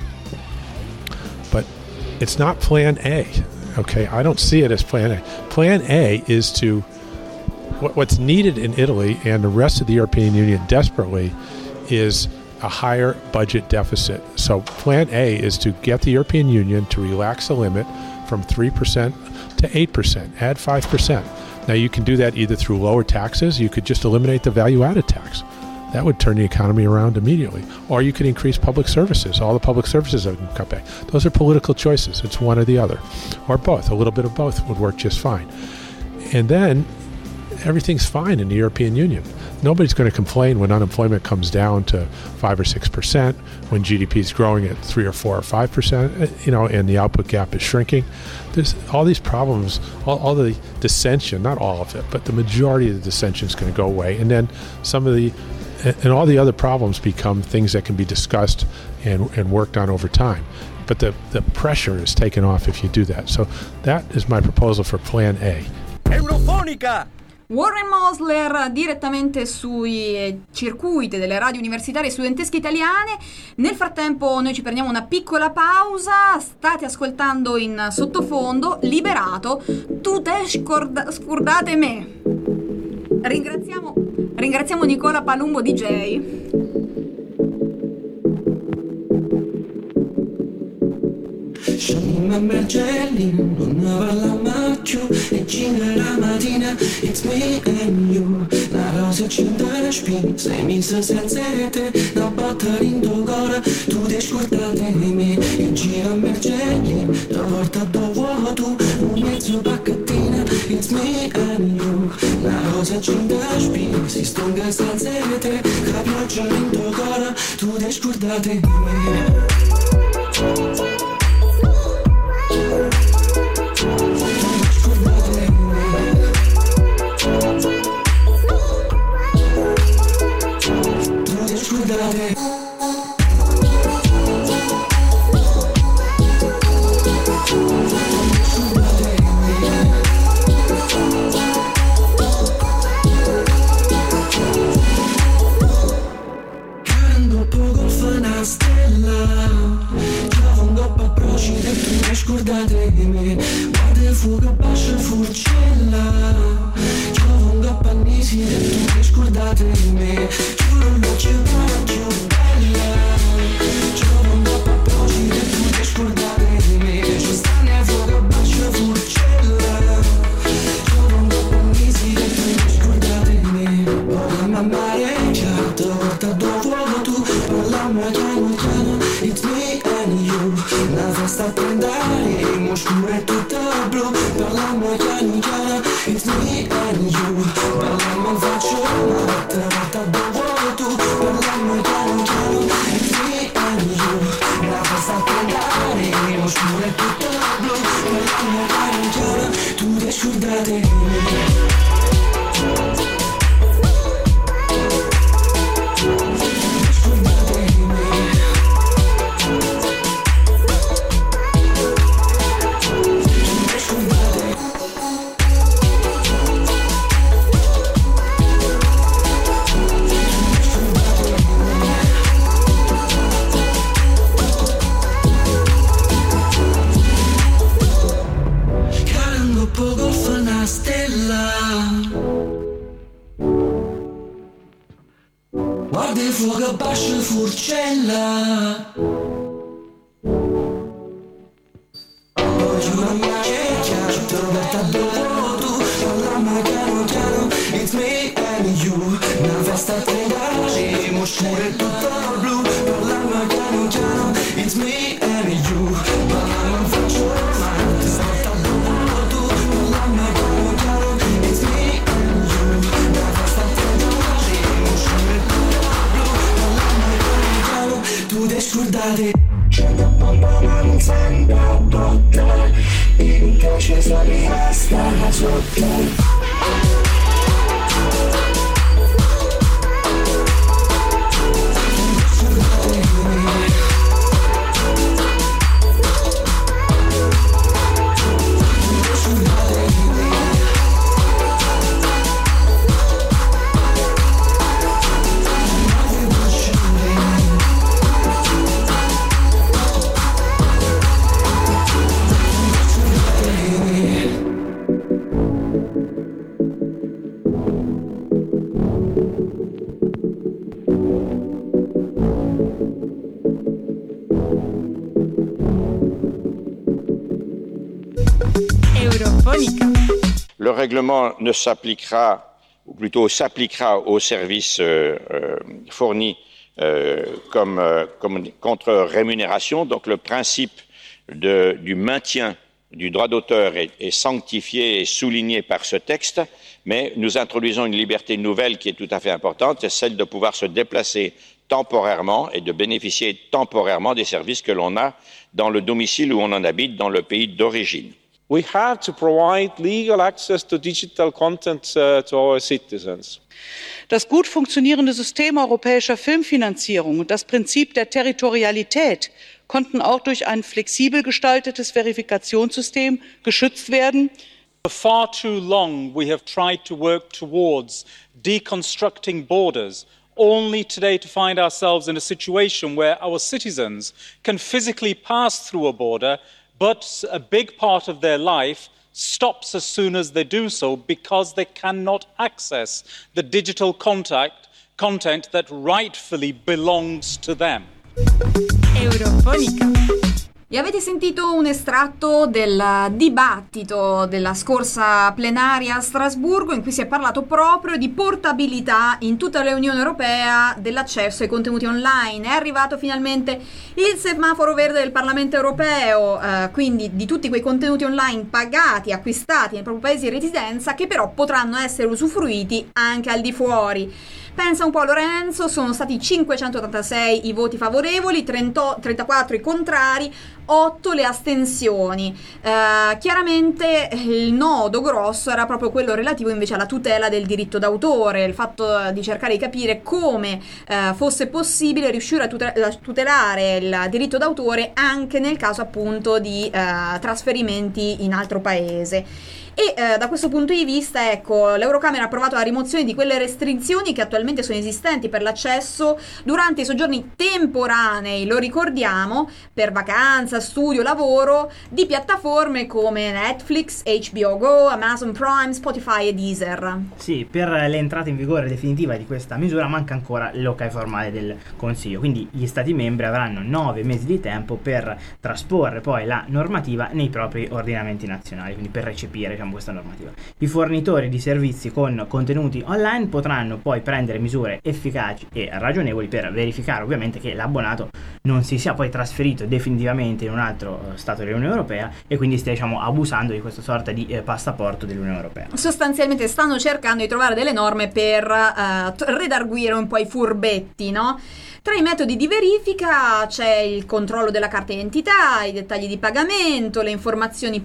But it's not Plan A. Okay, I don't see it as Plan A. Plan A is to, what's needed in Italy and the rest of the European Union desperately is a higher budget deficit. So Plan A is to get the European Union to relax the limit from 3% to 8%, add 5%. Now you can do that either through lower taxes, you could just eliminate the value-added tax. That would turn the economy around immediately. Or you could increase public services. All the public services have been cut back. Those are political choices. It's one or the other. Or both. A little bit of both would work just fine. And then everything's fine in the European Union. Nobody's going to complain when unemployment comes down to 5 or 6%, when GDP is growing at 3 or 4 or 5%, and the output gap is shrinking. There's all these problems, all the dissension, not all of it, but the majority of the dissension is going to go away. And then and all the other problems become things that can be discussed and worked on over time. But the pressure is taken off if you do that. So that is my proposal for Plan A. Eurofonica! Warren Mosler direttamente sui circuiti delle radio universitarie studentesche italiane. Nel frattempo noi ci prendiamo una piccola pausa. State ascoltando in sottofondo Liberato, tu te scordate me. Ringraziamo Nicola Palumbo DJ. Sciamma Bergelli, non ne parla più. E gira la mattina, it's me and you. La rosa cinta spin, sei messa senza rete. La botta in tuo cuore, tu ti scordate di me. E gira Bergelli, la porta dove tu. Un mezzo pacchettina, it's me and you. La rosa cinta spin, si stonga senza rete. La pioggia in tuo cuore, tu ti scordate di me. Scordate di me, guarda il fuoco bascia furcella. Giova un coppa annisi e tu ti scordate di me. Giuro non c'è una più bella. Giova un coppa proci e tu ti scordate di me. Ci sta nel fuoco bascia furcella. Giova un coppa annisi e tu ti scordate di me. Ora mamma è già torta do fuoco tu. Parlammo piano piano, it's me and you. La festa per andare, mo scuro è tutto blu. Parliamo piano piano, it's me and you. Parliamo in faccia, volta dove tu. Parliamo piano piano, it's me and you. La festa per andare, mo scuro è tutto blu. Parliamo piano piano, tu ti scordate di me. Poco fa una stella. de fuoco bascio furcella. Voglio una mia chiara, trovata dopo tu, parlamma chiaro chiaro, it's me and you. Una festa tregale, mosciure tutto blu, parlamma chiaro chiaro, it's me and you. Parlamma in faccio male, stavolta dopo tu, parlamma chiaro chiaro, it's me and you. Una festa tregale, mosciure tutto blu, parlamma chiaro chiaro, tu devi scordare. C'è da bomba non sembra botte, in piace soli resta sotto. Le règlement ne s'appliquera, ou plutôt s'appliquera aux services fournis comme contre rémunération. Donc le principe du maintien du droit d'auteur est sanctifié et souligné par ce texte, mais nous introduisons une liberté nouvelle qui est tout à fait importante, c'est celle de pouvoir se déplacer temporairement et de bénéficier temporairement des services que l'on a dans le domicile où on en habite, dans le pays d'origine. We have to provide legal access to digital content to our citizens. Das gut funktionierende System europäischer Filmfinanzierung und das Prinzip der Territorialität konnten auch durch ein flexibel gestaltetes Verifikationssystem geschützt werden. For far too long we have tried to work towards deconstructing borders, only today to find ourselves in a situation where our citizens can physically pass through a border, but a big part of their life stops as soon as they do so because they cannot access the digital content that rightfully belongs to them. Eurofonica. E avete sentito un estratto del dibattito della scorsa plenaria a Strasburgo in cui si è parlato proprio di portabilità in tutta l'Unione Europea dell'accesso ai contenuti online. È arrivato finalmente il semaforo verde del Parlamento Europeo, quindi di tutti quei contenuti online pagati, acquistati nei propri paesi di residenza, che però potranno essere usufruiti anche al di fuori. Pensa un po', Lorenzo, sono stati 586 i voti favorevoli, 34 i contrari, 8 le astensioni. Chiaramente il nodo grosso era proprio quello relativo invece alla tutela del diritto d'autore, il fatto di cercare di capire come fosse possibile riuscire a tutelare il diritto d'autore anche nel caso appunto di trasferimenti in altro paese. E da questo punto di vista, ecco, l'Eurocamera ha approvato la rimozione di quelle restrizioni che attualmente sono esistenti per l'accesso durante i soggiorni temporanei, lo ricordiamo, per vacanza, studio, lavoro, di piattaforme come Netflix, HBO Go, Amazon Prime, Spotify e Deezer. Sì, per l'entrata in vigore definitiva di questa misura manca ancora l'ok formale del Consiglio, quindi gli Stati membri avranno 9 mesi di tempo per trasporre poi la normativa nei propri ordinamenti nazionali, quindi per recepire questa normativa. I fornitori di servizi con contenuti online potranno poi prendere misure efficaci e ragionevoli per verificare ovviamente che l'abbonato non si sia poi trasferito definitivamente in un altro stato dell'Unione Europea e quindi stia abusando di questa sorta di passaporto dell'Unione Europea. Sostanzialmente stanno cercando di trovare delle norme per redarguire un po' i furbetti, no? Tra i metodi di verifica c'è il controllo della carta d'identità, i dettagli di pagamento, le informazioni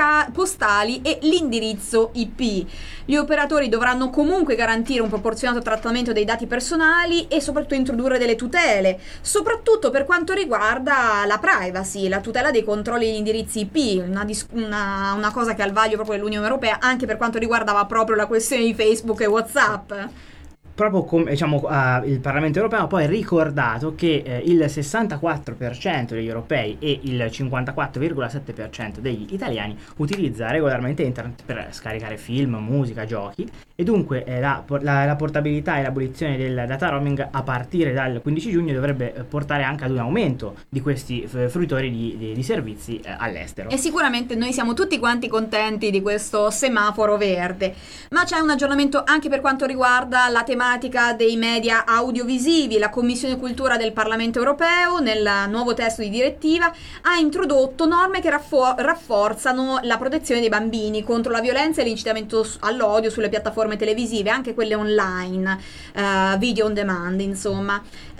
postali e l'indirizzo IP. Gli operatori dovranno comunque garantire un proporzionato trattamento dei dati personali e soprattutto introdurre delle tutele, soprattutto per quanto riguarda la privacy, la tutela dei controlli degli indirizzi IP, una cosa che ha il vaglio proprio dell'Unione Europea anche per quanto riguardava proprio la questione di Facebook e WhatsApp. proprio come il Parlamento europeo ha poi ricordato che il 64% degli europei e il 54,7% degli italiani utilizza regolarmente internet per scaricare film, musica, giochi, e dunque la portabilità e l'abolizione del data roaming a partire dal 15 giugno dovrebbe portare anche ad un aumento di questi fruitori di servizi all'estero. E sicuramente noi siamo tutti quanti contenti di questo semaforo verde, ma c'è un aggiornamento anche per quanto riguarda la tematica dei media audiovisivi. La Commissione Cultura del Parlamento Europeo, nel nuovo testo di direttiva, ha introdotto norme che rafforzano la protezione dei bambini contro la violenza e l'incitamento all'odio sulle piattaforme televisive, anche quelle online, video on demand, insomma,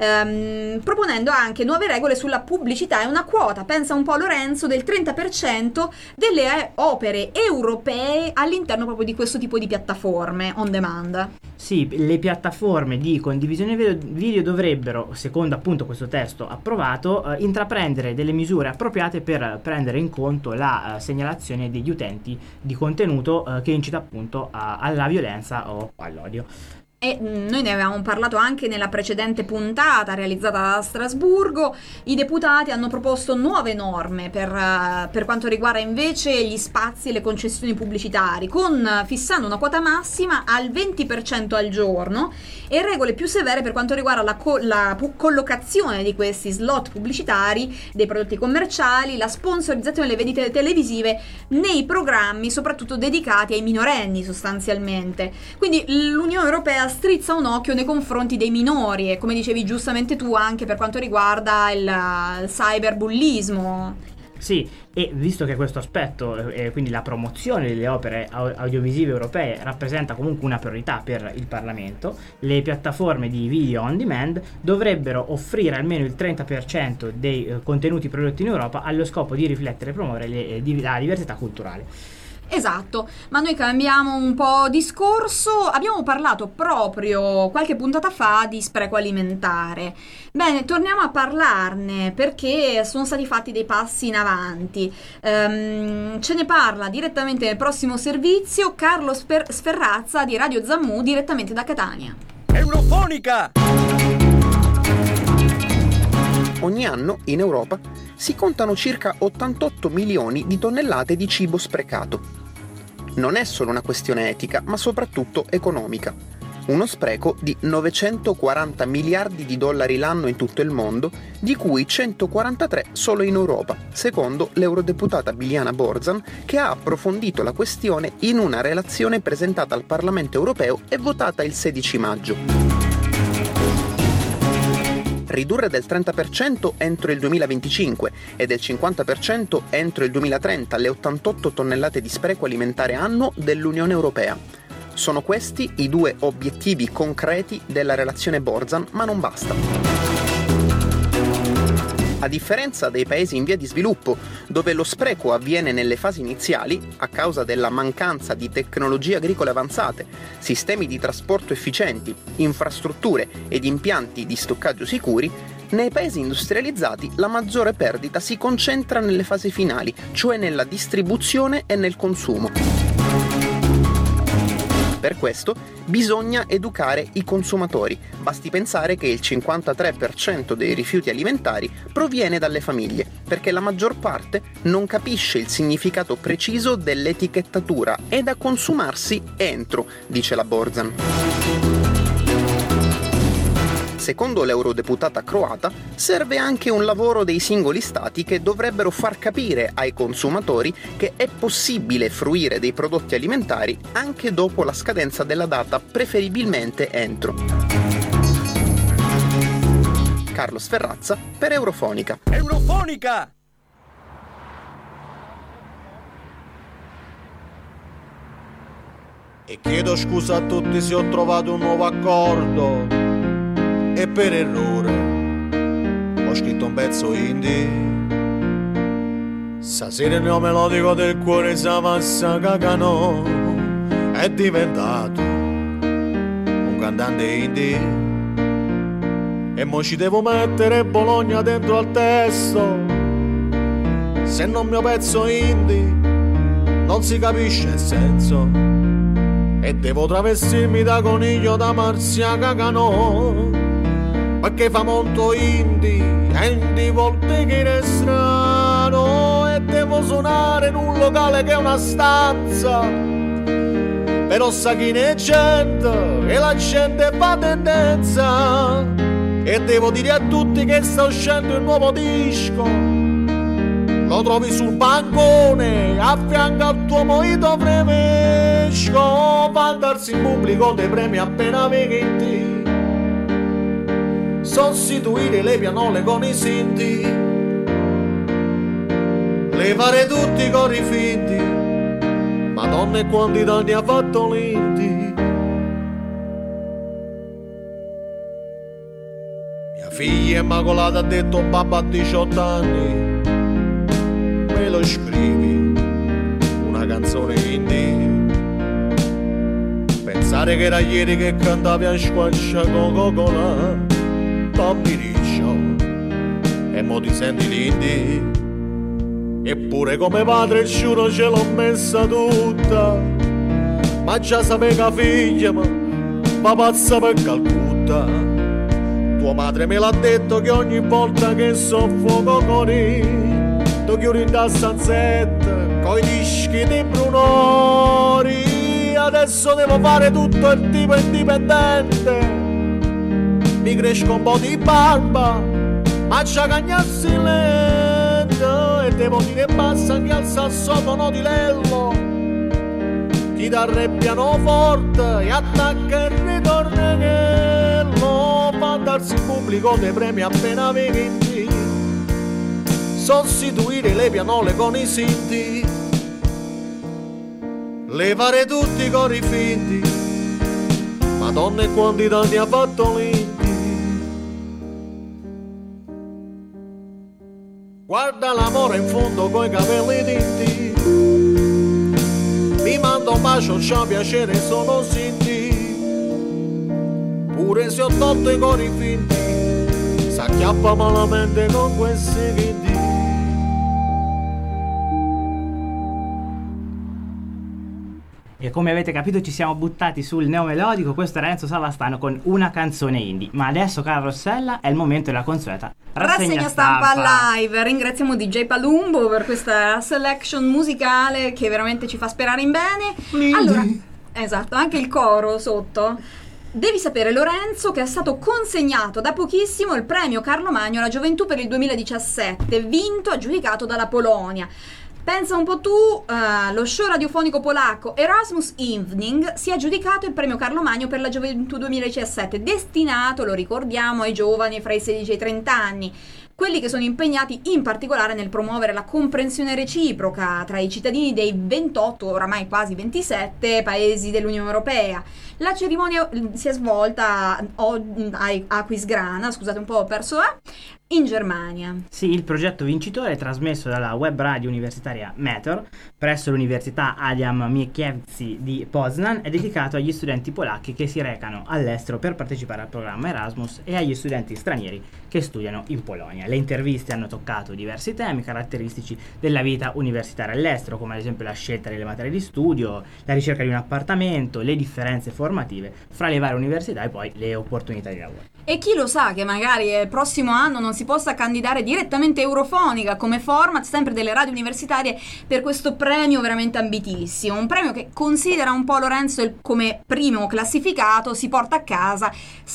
proponendo anche nuove regole sulla pubblicità e una quota, pensa un po' Lorenzo, del 30% delle opere europee all'interno proprio di questo tipo di piattaforme on demand. Sì, le piattaforme di condivisione video dovrebbero, secondo appunto questo testo approvato, intraprendere delle misure appropriate per prendere in conto la segnalazione degli utenti di contenuto che incita appunto alla violenza o all'odio. E noi ne avevamo parlato anche nella precedente puntata realizzata a Strasburgo. I deputati hanno proposto nuove norme per quanto riguarda invece gli spazi e le concessioni pubblicitari, fissando una quota massima al 20% al giorno e regole più severe per quanto riguarda la collocazione di questi slot pubblicitari, dei prodotti commerciali, la sponsorizzazione delle vendite televisive nei programmi soprattutto dedicati ai minorenni sostanzialmente. Quindi l'Unione Europea strizza un occhio nei confronti dei minori e, come dicevi giustamente tu, anche per quanto riguarda il cyberbullismo. Sì, e visto che questo aspetto, quindi la promozione delle opere audiovisive europee, rappresenta comunque una priorità per il Parlamento, le piattaforme di video on demand dovrebbero offrire almeno il 30% dei contenuti prodotti in Europa allo scopo di riflettere e promuovere la diversità culturale. Esatto, ma noi cambiamo un po' discorso. Abbiamo parlato proprio qualche puntata fa di spreco alimentare. Bene, torniamo a parlarne perché sono stati fatti dei passi in avanti. Ce ne parla direttamente nel prossimo servizio Carlo Sferrazza di Radio Zammu, direttamente da Catania. Eurofonica! Ogni anno in Europa si contano circa 88 milioni di tonnellate di cibo sprecato. Non è solo una questione etica, ma soprattutto economica. Uno spreco di 940 miliardi di dollari l'anno in tutto il mondo, di cui 143 solo in Europa, secondo l'eurodeputata Biljana Borzan, che ha approfondito la questione in una relazione presentata al Parlamento europeo e votata il 16 maggio. Ridurre del 30% entro il 2025 e del 50% entro il 2030 le 88 tonnellate di spreco alimentare annuo dell'Unione Europea. Sono questi i due obiettivi concreti della relazione Borzan, ma non basta. A differenza dei paesi in via di sviluppo, dove lo spreco avviene nelle fasi iniziali, a causa della mancanza di tecnologie agricole avanzate, sistemi di trasporto efficienti, infrastrutture ed impianti di stoccaggio sicuri, nei paesi industrializzati la maggiore perdita si concentra nelle fasi finali, cioè nella distribuzione e nel consumo. Per questo bisogna educare i consumatori. Basti pensare che il 53% dei rifiuti alimentari proviene dalle famiglie, perché la maggior parte non capisce il significato preciso dell'etichettatura e da consumarsi entro, dice la Borzan. Secondo l'eurodeputata croata, serve anche un lavoro dei singoli stati che dovrebbero far capire ai consumatori che è possibile fruire dei prodotti alimentari anche dopo la scadenza della data, preferibilmente entro. Carlo Sferrazza per Eurofonica. Eurofonica! E chiedo scusa a tutti se ho trovato un nuovo accordo e per errore ho scritto un pezzo indie. Stasera il mio melodico del cuore s'avanza cagano, è diventato un cantante indie. E mo ci devo mettere Bologna dentro al testo, se non mio pezzo indie non si capisce il senso. e devo travestirmi da coniglio da Marzia Cagano, perché fa molto indie volte che è strano, e devo suonare in un locale che è una stanza, però sa chi ne è gente e la gente fa tendenza, e devo dire a tutti che sta uscendo il nuovo disco, lo trovi sul bancone a fianco al tuo mojito fresco, vantarsi in pubblico dei premi appena vinti, sostituire le pianole con i sinti, levare tutti i cori finti, madonna e quanti danni ha fatto l'Indy. Mia figlia Immacolata ha detto babbo a 18 anni, me lo scrivi una canzone indie, pensare che era ieri che cantavi a squascia Coca-Cola, Tommy Riccio, e mo ti senti l'indie, eppure come padre giuro ce l'ho messa tutta, ma già sapeva figlia ma pazza per Calcutta, tua madre me l'ha detto che ogni volta che soffoco cori, tu chiudi da stanzetta coi dischi di Brunori, adesso devo fare tutto il tipo indipendente, mi cresco un po' di barba, ma c'è cagnassi lento, e devo dire basta anche al sassofono di Lello, chitarra e pianoforte e attacca il ritornello, mandarsi in pubblico dei premi appena vinti, sostituire le pianole con i sinti, levare tutti i cori finti, madonna e quanti danni ha fatto l'Indy. Guarda l'amore in fondo coi capelli tinti, mi manda un bacio, c'ha piacere solo sinti, pure se ho tolto i cori finti, s'acchiappa malamente con questi vinti. E come avete capito ci siamo buttati sul neomelodico, questo è Renzo Savastano con una canzone indie. Ma adesso, cara Rossella, è il momento della consueta rassegna stampa live. Ringraziamo DJ Palumbo per questa selection musicale che veramente ci fa sperare in bene. Allora, esatto, anche il coro sotto. Devi sapere, Lorenzo, che è stato consegnato da pochissimo il premio Carlo Magno alla gioventù per il 2017, vinto, aggiudicato dalla Polonia. Pensa un po' tu, lo show radiofonico polacco Erasmus Evening si è aggiudicato il premio Carlo Magno per la gioventù 2017, destinato, lo ricordiamo, ai giovani fra i 16 e i 30 anni, quelli che sono impegnati in particolare nel promuovere la comprensione reciproca tra i cittadini dei 28, oramai quasi 27 paesi dell'Unione Europea. La cerimonia si è svolta a Aquisgrana, scusate un po', ho perso in Germania. Sì, il progetto vincitore è trasmesso dalla web radio universitaria Meteor presso l'Università Adam Mickiewicz di Poznan, è dedicato agli studenti polacchi che si recano all'estero per partecipare al programma Erasmus e agli studenti stranieri che studiano in Polonia. Le interviste hanno toccato diversi temi caratteristici della vita universitaria all'estero, come ad esempio la scelta delle materie di studio, la ricerca di un appartamento, le differenze formative fra le varie università e poi le opportunità di lavoro. E chi lo sa che magari il prossimo anno non si possa candidare direttamente Eurofonica come format sempre delle radio universitarie per questo premio veramente ambitissimo, un premio che considera un po' Lorenzo come primo classificato, si porta a casa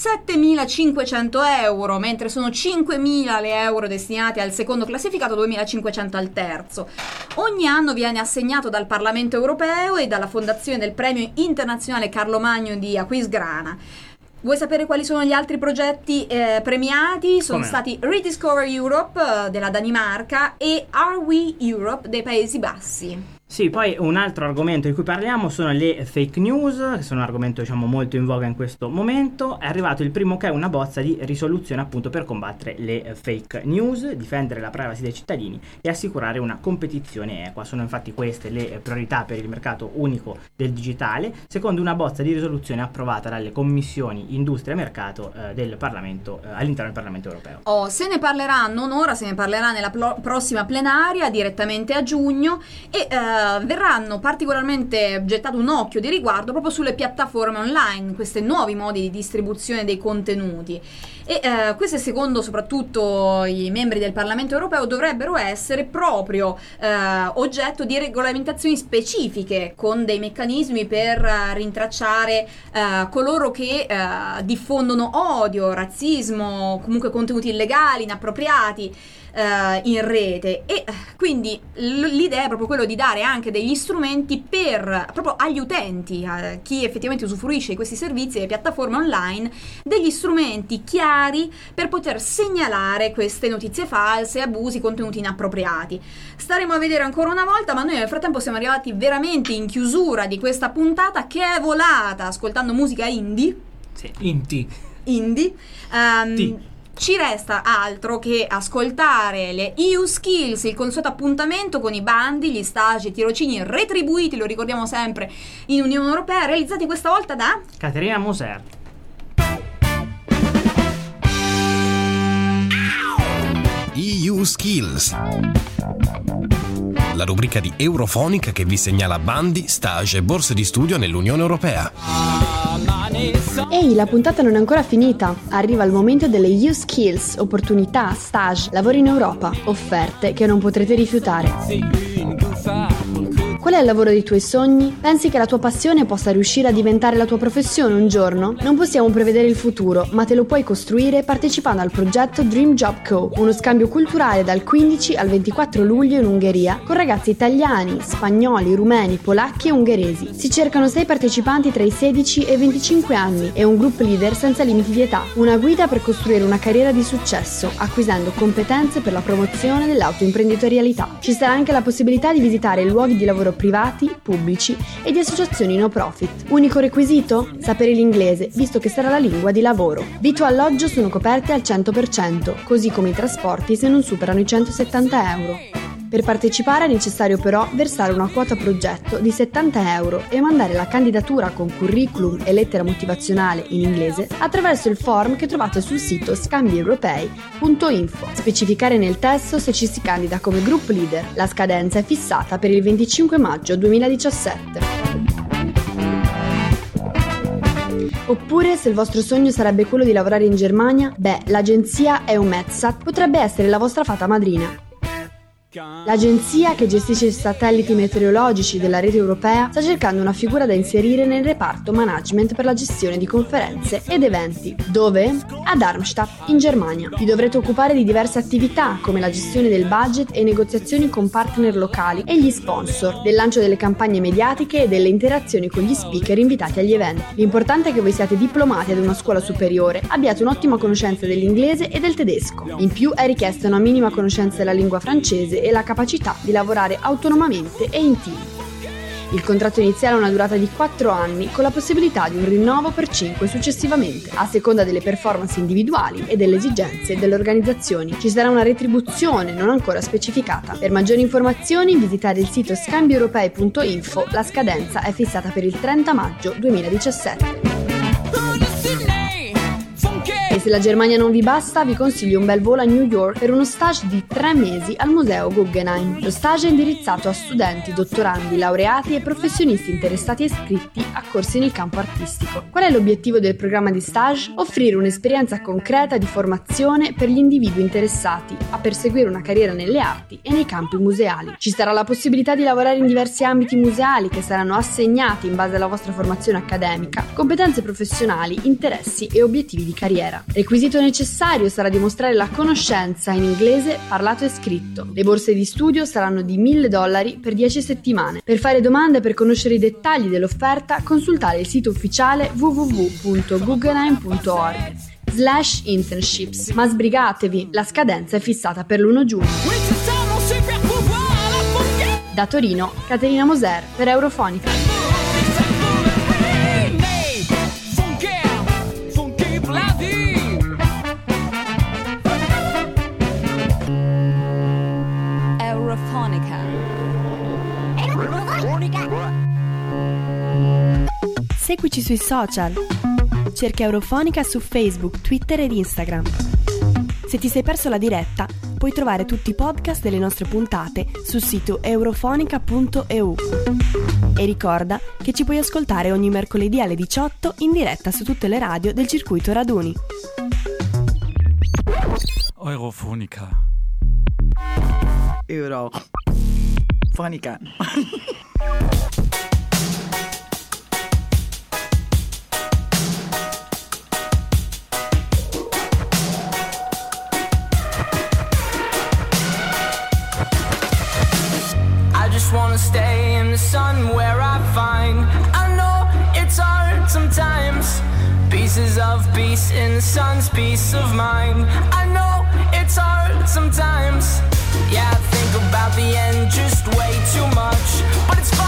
7.500 euro, mentre sono 5.000 le euro destinati al secondo classificato, 2.500 al terzo. Ogni anno viene assegnato dal Parlamento europeo e dalla fondazione del premio internazionale Carlo Magno di Aquisgrana. Vuoi sapere quali sono gli altri progetti premiati? Sono stati Rediscover Europe della Danimarca e Are We Europe dei Paesi Bassi. Sì, poi un altro argomento di cui parliamo sono le fake news, che sono un argomento molto in voga in questo momento. È arrivato il primo che è una bozza di risoluzione appunto per combattere le fake news, difendere la privacy dei cittadini e assicurare una competizione equa. Sono infatti queste le priorità per il mercato unico del digitale, secondo una bozza di risoluzione approvata dalle commissioni Industria e Mercato del Parlamento, all'interno del Parlamento europeo. Se ne parlerà non ora, se ne parlerà nella prossima plenaria direttamente a giugno e verranno particolarmente gettato un occhio di riguardo proprio sulle piattaforme online, questi nuovi modi di distribuzione dei contenuti. E queste, secondo soprattutto i membri del Parlamento europeo, dovrebbero essere proprio oggetto di regolamentazioni specifiche, con dei meccanismi per rintracciare coloro che diffondono odio, razzismo, comunque contenuti illegali, inappropriati in rete. E quindi l'idea è proprio quello di dare anche degli strumenti proprio agli utenti, a chi effettivamente usufruisce di questi servizi e piattaforme online, degli strumenti chiari per poter segnalare queste notizie false, abusi, contenuti inappropriati. Staremo a vedere ancora una volta, ma noi nel frattempo siamo arrivati veramente in chiusura di questa puntata, che è volata ascoltando musica indie. Sì, indie. Ci resta altro che ascoltare le EU Skills, il consueto appuntamento con i bandi, gli stage, i tirocini retribuiti, lo ricordiamo sempre, in Unione Europea, realizzati questa volta da Caterina Moser. EU Skills, la rubrica di Eurofonica che vi segnala bandi, stage e borse di studio nell'Unione Europea. Ehi, la puntata non è ancora finita. Arriva il momento delle EU Skills, opportunità, stage, lavori in Europa, offerte che non potrete rifiutare. Qual è il lavoro dei tuoi sogni? Pensi che la tua passione possa riuscire a diventare la tua professione un giorno? Non possiamo prevedere il futuro, ma te lo puoi costruire partecipando al progetto Dream Job Co, uno scambio culturale dal 15 al 24 luglio in Ungheria con ragazzi italiani, spagnoli, rumeni, polacchi e ungheresi. Si cercano 6 partecipanti tra i 16 e i 25 anni e un group leader senza limiti di età. Una guida per costruire una carriera di successo, acquisendo competenze per la promozione dell'autoimprenditorialità. Ci sarà anche la possibilità di visitare luoghi di lavoro privati, pubblici e di associazioni no profit. Unico requisito? Sapere l'inglese, visto che sarà la lingua di lavoro. Vitto e alloggio sono coperti al 100%, così come i trasporti se non superano i 170 euro. Per partecipare è necessario però versare una quota progetto di 70 euro e mandare la candidatura con curriculum e lettera motivazionale in inglese attraverso il form che trovate sul sito scambieuropei.info. Specificare nel testo se ci si candida come group leader. La scadenza è fissata per il 25 maggio 2017. Oppure, se il vostro sogno sarebbe quello di lavorare in Germania, l'agenzia EUMETSAT potrebbe essere la vostra fata madrina. L'agenzia, che gestisce i satelliti meteorologici della rete europea, sta cercando una figura da inserire nel reparto management per la gestione di conferenze ed eventi. Dove? A Darmstadt, in Germania. Vi dovrete occupare di diverse attività, come la gestione del budget e negoziazioni con partner locali e gli sponsor, del lancio delle campagne mediatiche e delle interazioni con gli speaker invitati agli eventi. L'importante è che voi siate diplomati ad una scuola superiore, abbiate un'ottima conoscenza dell'inglese e del tedesco. In più è richiesta una minima conoscenza della lingua francese e la capacità di lavorare autonomamente e in team. Il contratto iniziale ha una durata di 4 anni con la possibilità di un rinnovo per 5 successivamente, a seconda delle performance individuali e delle esigenze delle organizzazioni. Ci sarà una retribuzione non ancora specificata. Per maggiori informazioni visitate il sito scambieuropei.info, la scadenza è fissata per il 30 maggio 2017. E se la Germania non vi basta, vi consiglio un bel volo a New York per uno stage di 3 mesi al Museo Guggenheim. Lo stage è indirizzato a studenti, dottorandi, laureati e professionisti interessati e iscritti a corsi nel campo artistico. Qual è l'obiettivo del programma di stage? Offrire un'esperienza concreta di formazione per gli individui interessati a perseguire una carriera nelle arti e nei campi museali. Ci sarà la possibilità di lavorare in diversi ambiti museali che saranno assegnati in base alla vostra formazione accademica, competenze professionali, interessi e obiettivi di carriera. Requisito necessario sarà dimostrare la conoscenza in inglese parlato e scritto. Le borse di studio saranno di $1.000 per 10 settimane. Per fare domande e per conoscere i dettagli dell'offerta, consultare il sito ufficiale www.guggenheim.org/internships. Ma sbrigatevi, la scadenza è fissata per l'1 giugno. Da Torino, Caterina Moser per Eurofonica. Seguici sui social. Cerca Eurofonica su Facebook, Twitter ed Instagram. Se ti sei perso la diretta, puoi trovare tutti i podcast delle nostre puntate sul sito eurofonica.eu. E ricorda che ci puoi ascoltare ogni mercoledì alle 18 in diretta su tutte le radio del circuito Raduni. Eurofonica. Eurofonica. Wanna stay in the sun where I find I know it's hard sometimes. Pieces of peace in the sun's peace of mind. I know it's hard sometimes. Yeah, I think about the end just way too much, but it's